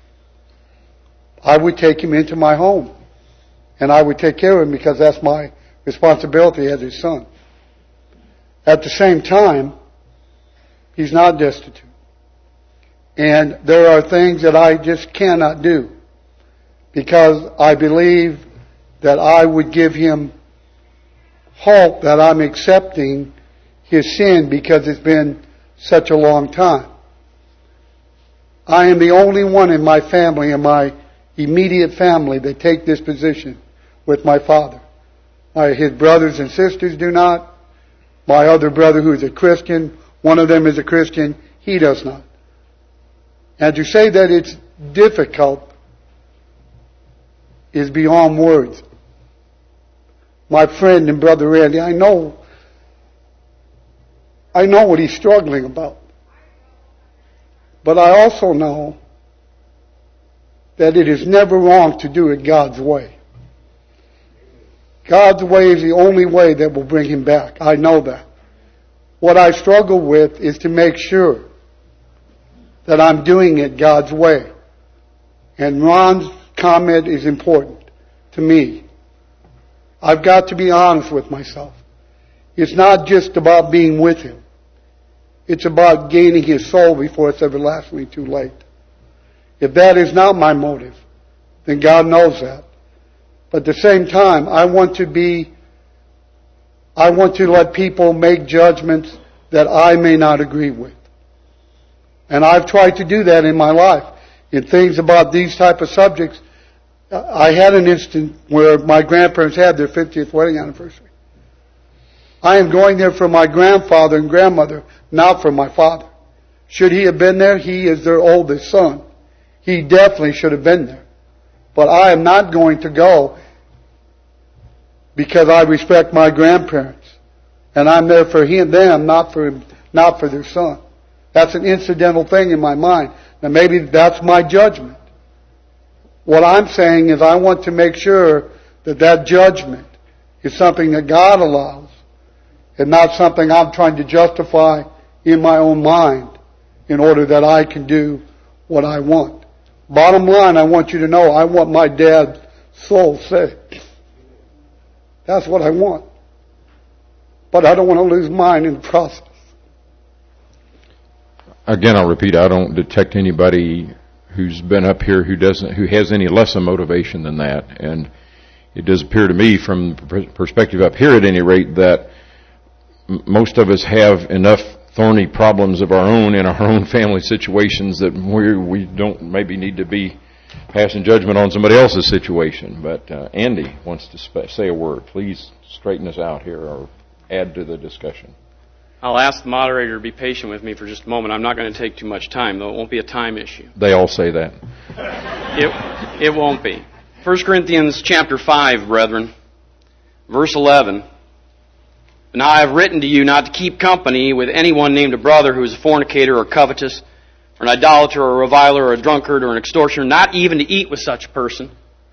I would take him into my home. And I would take care of him, because that's my responsibility as his son. At the same time, he's not destitute. And there are things that I just cannot do, because I believe that I would give him hope that I'm accepting his sin, because it's been such a long time. I am the only one in my family, in my immediate family, that take this position with my father. His brothers and sisters do not. My other brother, who is a Christian, one of them is a Christian, he does not. And to say that it's difficult is beyond words. My friend and brother Randy, I know what he's struggling about. But I also know that it is never wrong to do it God's way. God's way is the only way that will bring him back. I know that. What I struggle with is to make sure that I'm doing it God's way. And Ron's comment is important to me. I've got to be honest with myself. It's not just about being with Him. It's about gaining His soul before it's everlastingly too late. If that is not my motive, then God knows that. But at the same time, I want to let people make judgments that I may not agree with. And I've tried to do that in my life. In things about these type of subjects, I had an instant where my grandparents had their 50th wedding anniversary. I am going there for my grandfather and grandmother, not for my father. Should he have been there? He is their oldest son. He definitely should have been there. But I am not going to go because I respect my grandparents. And I'm there for them, not for their son. That's an incidental thing in my mind. Now maybe that's my judgment. What I'm saying is I want to make sure that judgment is something that God allows and not something I'm trying to justify in my own mind in order that I can do what I want. Bottom line, I want you to know I want my dad's soul saved. That's what I want. But I don't want to lose mine in the process. Again, I'll repeat, I don't detect anybody who's been up here who has any less a motivation than that. And it does appear to me, from the perspective up here at any rate, that most of us have enough thorny problems of our own in our own family situations that we don't maybe need to be passing judgment on somebody else's situation. But Andy wants to say a word. Please straighten us out here or add to the discussion. I'll ask the moderator to be patient with me for just a moment. I'm not going to take too much time, though. It won't be a time issue. They all say that. It won't be. 1 Corinthians chapter 5, brethren, verse 11. Now I have written to you not to keep company with anyone named a brother who is a fornicator or covetous, or an idolater or a reviler or a drunkard or an extortioner, not even to eat with such a person.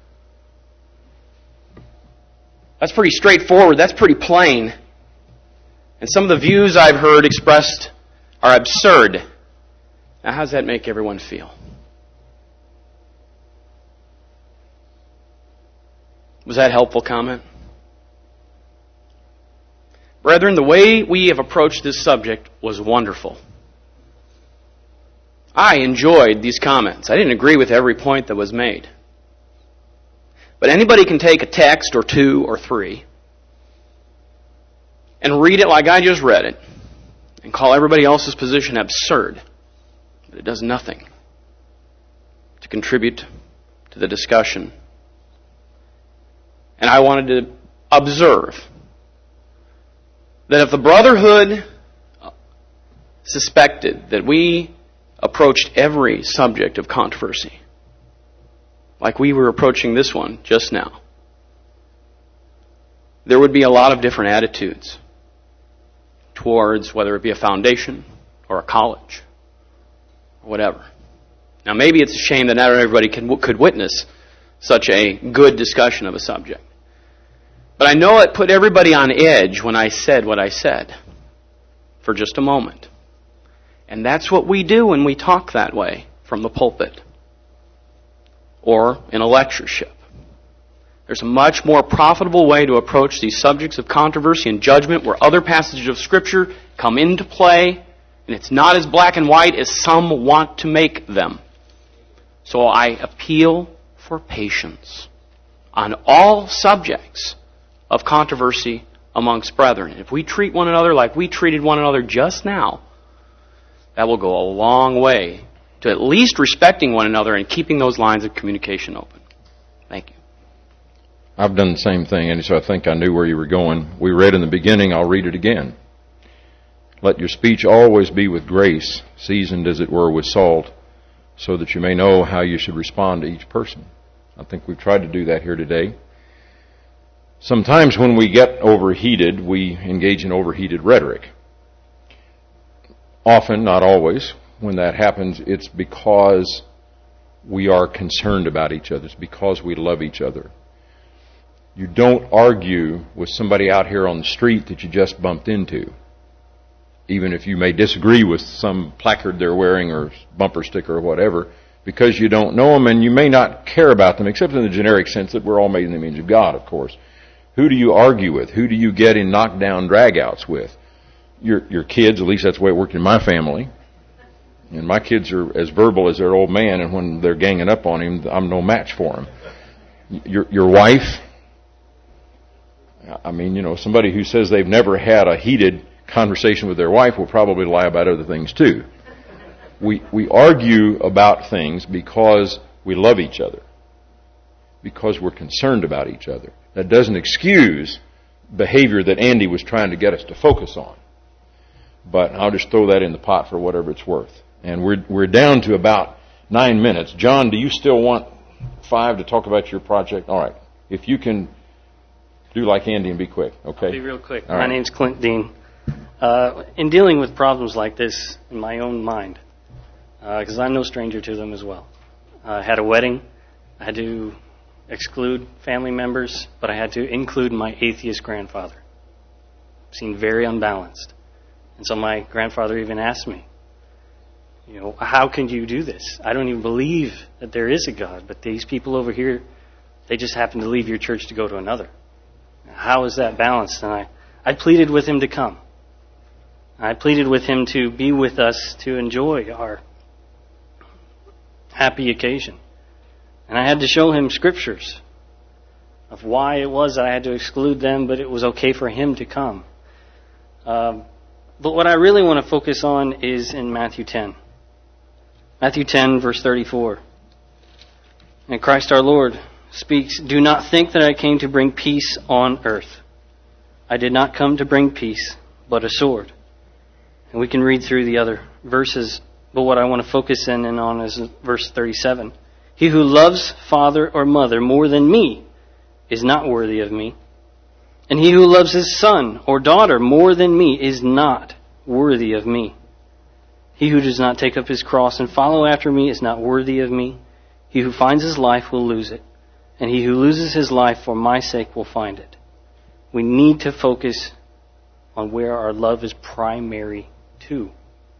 That's pretty straightforward. That's pretty plain. And some of the views I've heard expressed are absurd. Now, how does that make everyone feel? Was that a helpful comment? Brethren, the way we have approached this subject was wonderful. I enjoyed these comments. I didn't agree with every point that was made. But anybody can take a text or two or three and read it like I just read it and call everybody else's position absurd. But it does nothing to contribute to the discussion. And I wanted to observe that if the Brotherhood suspected that we approached every subject of controversy like we were approaching this one just now, there would be a lot of different attitudes towards whether it be a foundation or a college or whatever. Now maybe it's a shame that not everybody could witness such a good discussion of a subject. But I know it put everybody on edge when I said what I said for just a moment. And that's what we do when we talk that way from the pulpit or in a lectureship. There's a much more profitable way to approach these subjects of controversy and judgment where other passages of Scripture come into play, and it's not as black and white as some want to make them. So I appeal for patience on all subjects of controversy amongst brethren. If we treat one another like we treated one another just now, that will go a long way to at least respecting one another and keeping those lines of communication open. Thank you. I've done the same thing, and so I think I knew where you were going. We read in the beginning, I'll read it again. Let your speech always be with grace, seasoned as it were with salt, so that you may know how you should respond to each person. I think we've tried to do that here today. Sometimes when we get overheated, we engage in overheated rhetoric. Often, not always, when that happens, it's because we are concerned about each other. It's because we love each other. You don't argue with somebody out here on the street that you just bumped into, even if you may disagree with some placard they're wearing or bumper sticker or whatever, because you don't know them and you may not care about them, except in the generic sense that we're all made in the image of God, of course. Who do you argue with? Who do you get in knockdown dragouts with? Your kids, at least that's the way it worked in my family. And my kids are as verbal as their old man, and when they're ganging up on him, I'm no match for him. Your wife, I mean, you know, somebody who says they've never had a heated conversation with their wife will probably lie about other things too. We argue about things because we love each other, because we're concerned about each other. That doesn't excuse behavior that Andy was trying to get us to focus on. But I'll just throw that in the pot for whatever it's worth. And we're down to about 9 minutes. John, do you still want 5 to talk about your project? All right. If you can do like Andy and be quick, okay? I'll be real quick. All My right. name's Clint Dean. In dealing with problems like this in my own mind, because I'm no stranger to them as well. I had a wedding. I had to exclude family members, but I had to include my atheist grandfather. Seemed very unbalanced. And so my grandfather even asked me, you know, how can you do this? I don't even believe that there is a God, but these people over here, they just happen to leave your church to go to another. How is that balanced? And I pleaded with him to come. I pleaded with him to be with us to enjoy our happy occasion. And I had to show him scriptures of why it was that I had to exclude them, but it was okay for him to come. But what I really want to focus on is in Matthew 10. Matthew 10, verse 34. And Christ our Lord speaks, "Do not think that I came to bring peace on earth. I did not come to bring peace, but a sword." And we can read through the other verses, but what I want to focus in and on is verse 37. "He who loves father or mother more than me is not worthy of me. And he who loves his son or daughter more than me is not worthy of me. He who does not take up his cross and follow after me is not worthy of me. He who finds his life will lose it, and he who loses his life for my sake will find it." We need to focus on where our love is primary to.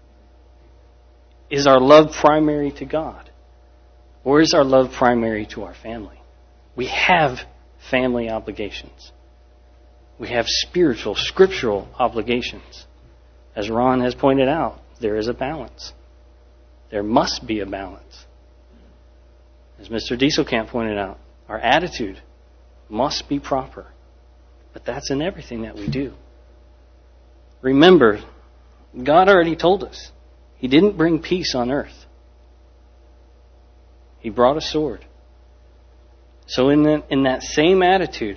Is our love primary to God? Or is our love primary to our family? We have family obligations. We have spiritual, scriptural obligations. As Ron has pointed out, there is a balance. There must be a balance. As Mr. Dieselkamp pointed out, our attitude must be proper. But that's in everything that we do. Remember, God already told us He didn't bring peace on earth. He brought a sword. So in that same attitude,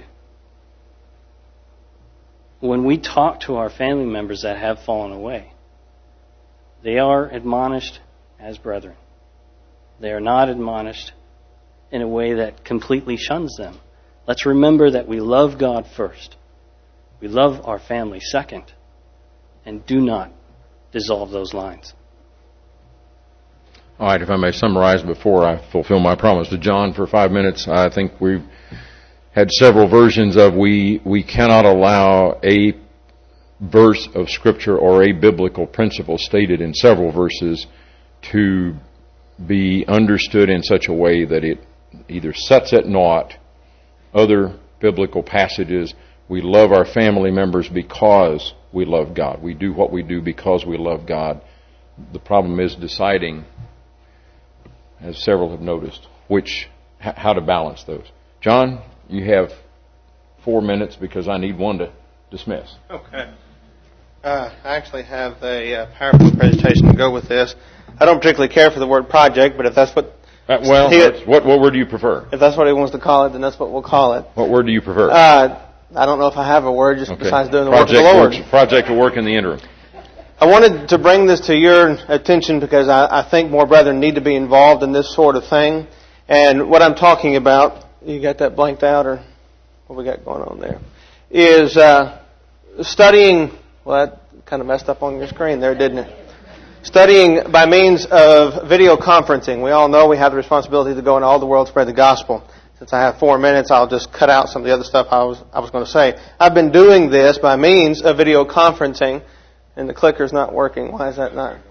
when we talk to our family members that have fallen away, they are admonished as brethren. They are not admonished in a way that completely shuns them. Let's remember that we love God first. We love our family second. And do not dissolve those lines. All right, if I may summarize before I fulfill my promise to John for 5 minutes, I think we've had several versions of we cannot allow a verse of Scripture or a biblical principle stated in several verses to be understood in such a way that it either sets at naught other biblical passages. We love our family members because we love God. We do what we do because we love God. The problem is deciding, as several have noticed, how to balance those. John, you have 4 minutes because I need one to dismiss. Okay. I actually have a PowerPoint presentation to go with this. I don't particularly care for the word project, but if that's what... what word do you prefer? If that's what he wants to call it, then that's what we'll call it. What word do you prefer? I don't know if I have a word besides doing the work of the Lord. Project will work in the interim. I wanted to bring this to your attention because I think more brethren need to be involved in this sort of thing. And what I'm talking about, you got that blanked out or what we got going on there, is studying, well, that kind of messed up on your screen there, didn't it? Studying by means of video conferencing. We all know we have the responsibility to go into all the world, spread the gospel. Since I have 4 minutes, I'll just cut out some of the other stuff I was going to say. I've been doing this by means of video conferencing, and the clicker's not working. Why is that not?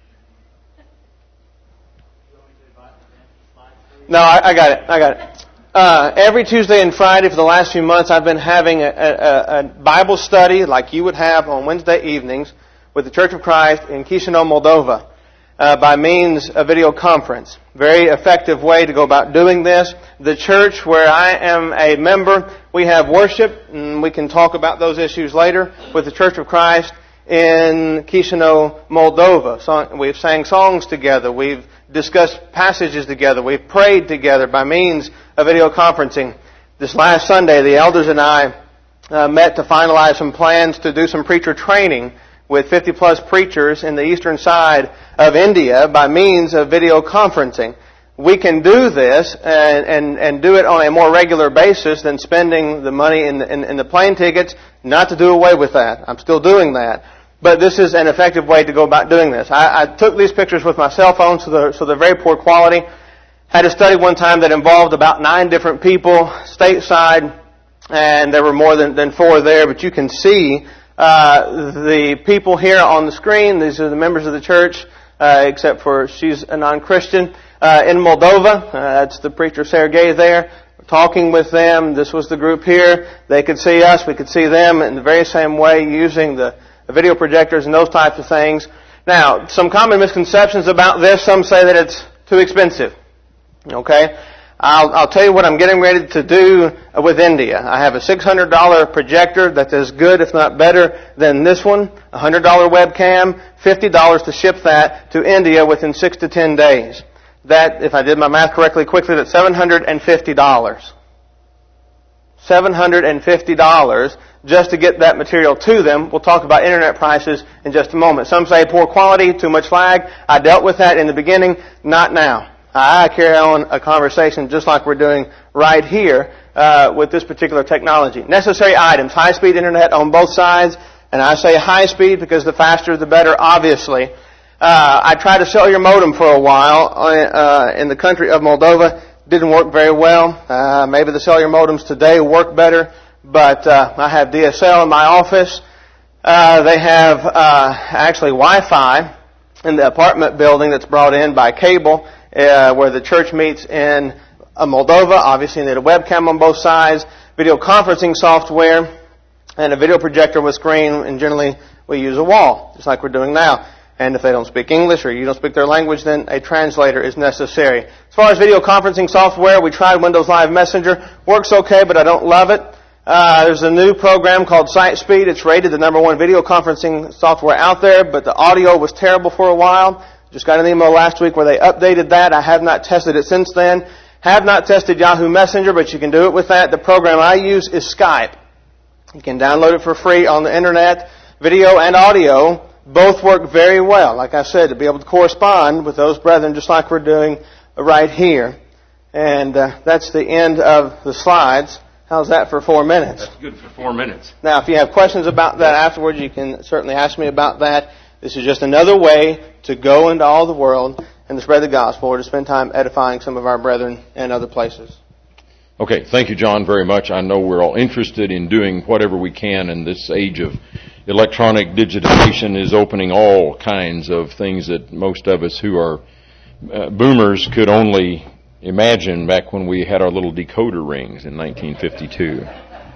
No, I got it. Every Tuesday and Friday for the last few months, I've been having a Bible study like you would have on Wednesday evenings with the Church of Christ in Chisinau, Moldova, by means of video conference. Very effective way to go about doing this. The church where I am a member, we have worship, and we can talk about those issues later, with the Church of Christ in Chisinau, Moldova. So we've sang songs together. We've discussed passages together. We've prayed together by means of video conferencing. This last Sunday, the elders and I met to finalize some plans to do some preacher training with 50 plus preachers in the eastern side of India by means of video conferencing. We can do this and do it on a more regular basis than spending the money in the plane tickets. Not to do away with that. I'm still doing that. But this is an effective way to go about doing this. I took these pictures with my cell phone, so they're very poor quality. Had a study one time that involved about 9 different people stateside, and there were more than 4 there, but you can see the people here on the screen. These are the members of the church, except for she's a non-Christian. In Moldova, that's the preacher Sergei there. We're talking with them. This was the group here. They could see us. We could see them in the very same way using the video projectors and those types of things. Now, some common misconceptions about this. Some say that it's too expensive. Okay? I'll tell you what I'm getting ready to do with India. I have a $600 projector that's as good, if not better, than this one. A $100 webcam, $50 to ship that to India within 6 to 10 days. That, if I did my math correctly quickly, that's $750. $750 just to get that material to them. We'll talk about internet prices in just a moment. Some say poor quality, too much lag. I dealt with that in the beginning, not now. I carry on a conversation just like we're doing right here with this particular technology. Necessary items, high-speed internet on both sides, and I say high-speed because the faster the better, obviously. I tried a cellular modem for a while in the country of Moldova. Didn't work very well. Maybe the cellular modems today work better, but I have DSL in my office. They have actually Wi-Fi in the apartment building that's brought in by cable, where the church meets in Moldova. Obviously, you need a webcam on both sides, video conferencing software, and a video projector with screen, and generally we use a wall, just like we're doing now. And if they don't speak English or you don't speak their language, then a translator is necessary. As far as video conferencing software, we tried Windows Live Messenger. Works okay, but I don't love it. There's a new program called SightSpeed. It's rated the #1 video conferencing software out there, but the audio was terrible for a while. Just got an email last week where they updated that. I have not tested it since then. Have not tested Yahoo Messenger, but you can do it with that. The program I use is Skype. You can download it for free on the internet. Video and audio both work very well, like I said, to be able to correspond with those brethren just like we're doing right here. And that's the end of the slides. How's that for 4 minutes? That's good for 4 minutes. Now, if you have questions about that afterwards, you can certainly ask me about that. This is just another way to go into all the world and to spread the gospel, or to spend time edifying some of our brethren in other places. Okay, thank you, John, very much. I know we're all interested in doing whatever we can in this age of electronic digitization is opening all kinds of things that most of us who are boomers could only imagine back when we had our little decoder rings in 1952.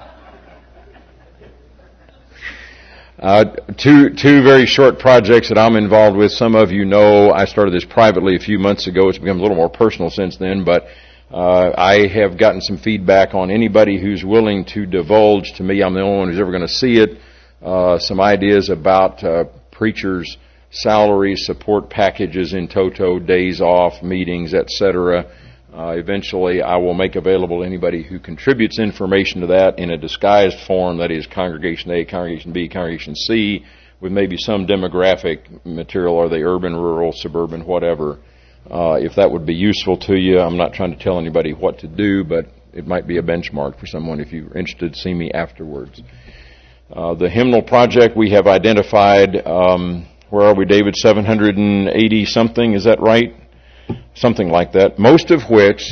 Two very short projects that I'm involved with. Some of you know I started this privately a few months ago. It's become a little more personal since then, but I have gotten some feedback on anybody who's willing to divulge to me. I'm the only one who's ever going to see it. Some ideas about preachers' salaries, support packages in toto, days off, meetings, etc. Eventually, I will make available to anybody who contributes information to that in a disguised form, that is Congregation A, Congregation B, Congregation C, with maybe some demographic material. Are they urban, rural, suburban, whatever? If that would be useful to you, I'm not trying to tell anybody what to do, but it might be a benchmark for someone if you're interested. See me afterwards. The hymnal project we have identified, where are we, David? 780 something, is that right? Something like that. Most of which,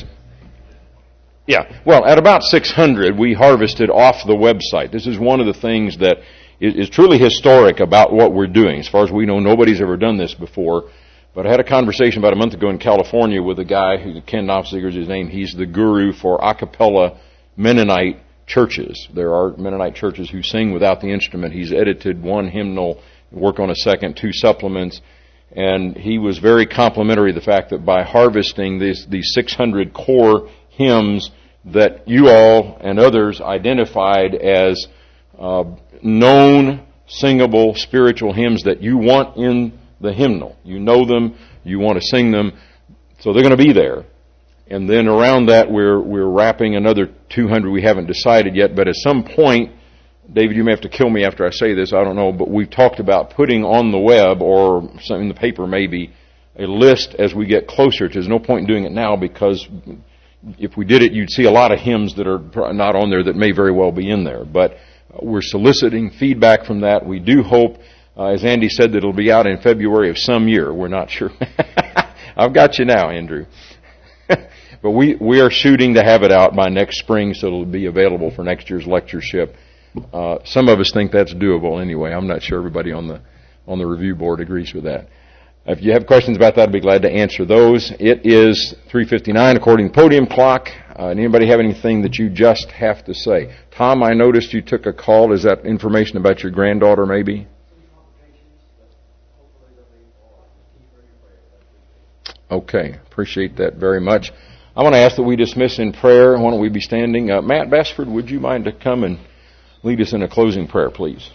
at about 600 we harvested off the website. This is one of the things that is truly historic about what we're doing. As far as we know, nobody's ever done this before. But I had a conversation about a month ago in California with a guy who, Ken Knopfziger is his name. He's the guru for a cappella Mennonite churches. There are Mennonite churches who sing without the instrument. He's edited one hymnal, work on a second, 2 supplements, and he was very complimentary of the fact that by harvesting these 600 core hymns that you all and others identified as known, singable, spiritual hymns that you want in the hymnal. You know them, you want to sing them, so they're going to be there. And then around that, we're wrapping another 200 we haven't decided yet, but at some point, David, you may have to kill me after I say this, I don't know, but we've talked about putting on the web or something in the paper maybe a list as we get closer. There's no point in doing it now because if we did it, you'd see a lot of hymns that are not on there that may very well be in there. But we're soliciting feedback from that. We do hope, as Andy said, that it'll be out in February of some year. We're not sure. I've got you now, Andrew. But we are shooting to have it out by next spring so it'll be available for next year's lectureship. Some of us think that's doable anyway. I'm not sure everybody on the review board agrees with that. If you have questions about that, I'd be glad to answer those. It is 3:59 according to the podium clock. Anybody have anything that you just have to say? Tom, I noticed you took a call. Is that information about your granddaughter maybe? Okay, appreciate that very much. I want to ask that we dismiss in prayer. Why don't we be standing? Matt Bassford, would you mind to come and lead us in a closing prayer, please?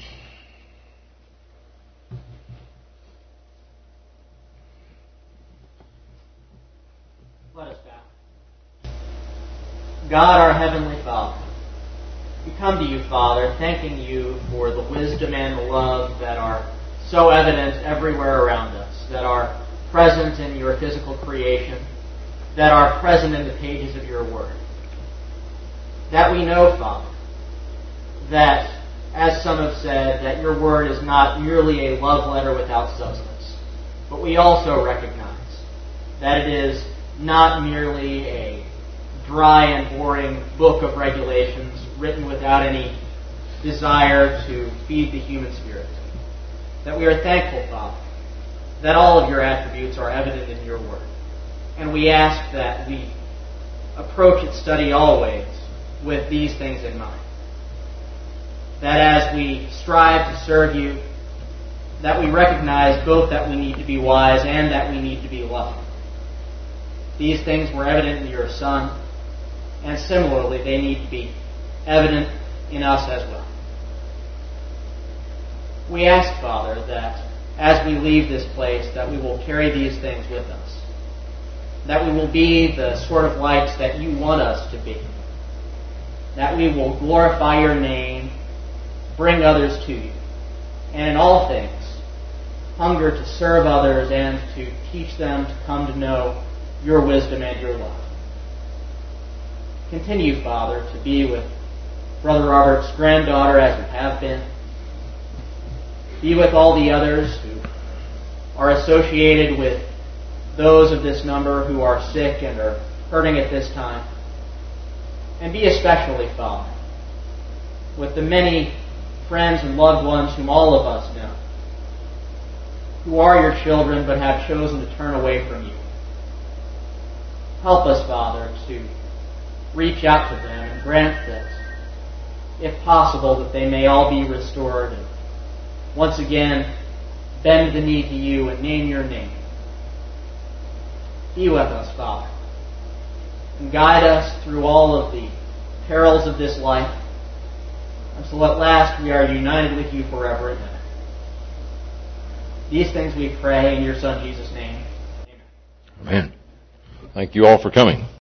Let us bow. God, our Heavenly Father, we come to you, Father, thanking you for the wisdom and the love that are so evident everywhere around us, that are present in your physical creation, that are present in the pages of your Word. That we know, Father, that, as some have said, that your Word is not merely a love letter without substance, but we also recognize that it is not merely a dry and boring book of regulations written without any desire to feed the human spirit. That we are thankful, Father, that all of your attributes are evident in your Word. And we ask that we approach its study always with these things in mind. That as we strive to serve you, that we recognize both that we need to be wise and that we need to be loving. These things were evident in your Son, and similarly they need to be evident in us as well. We ask, Father, that as we leave this place, that we will carry these things with us. That we will be the sort of lights that you want us to be. That we will glorify your name, bring others to you, and in all things, hunger to serve others and to teach them to come to know your wisdom and your love. Continue, Father, to be with Brother Robert's granddaughter as you have been. Be with all the others who are associated with those of this number who are sick and are hurting at this time. And be especially, Father, with the many friends and loved ones whom all of us know, who are your children but have chosen to turn away from you. Help us, Father, to reach out to them and grant that, if possible, that they may all be restored and once again bend the knee to you and name your name. Be with us, Father, and guide us through all of the perils of this life, until at last we are united with you forever and ever. These things we pray in your Son Jesus' name. Amen. Amen. Thank you all for coming.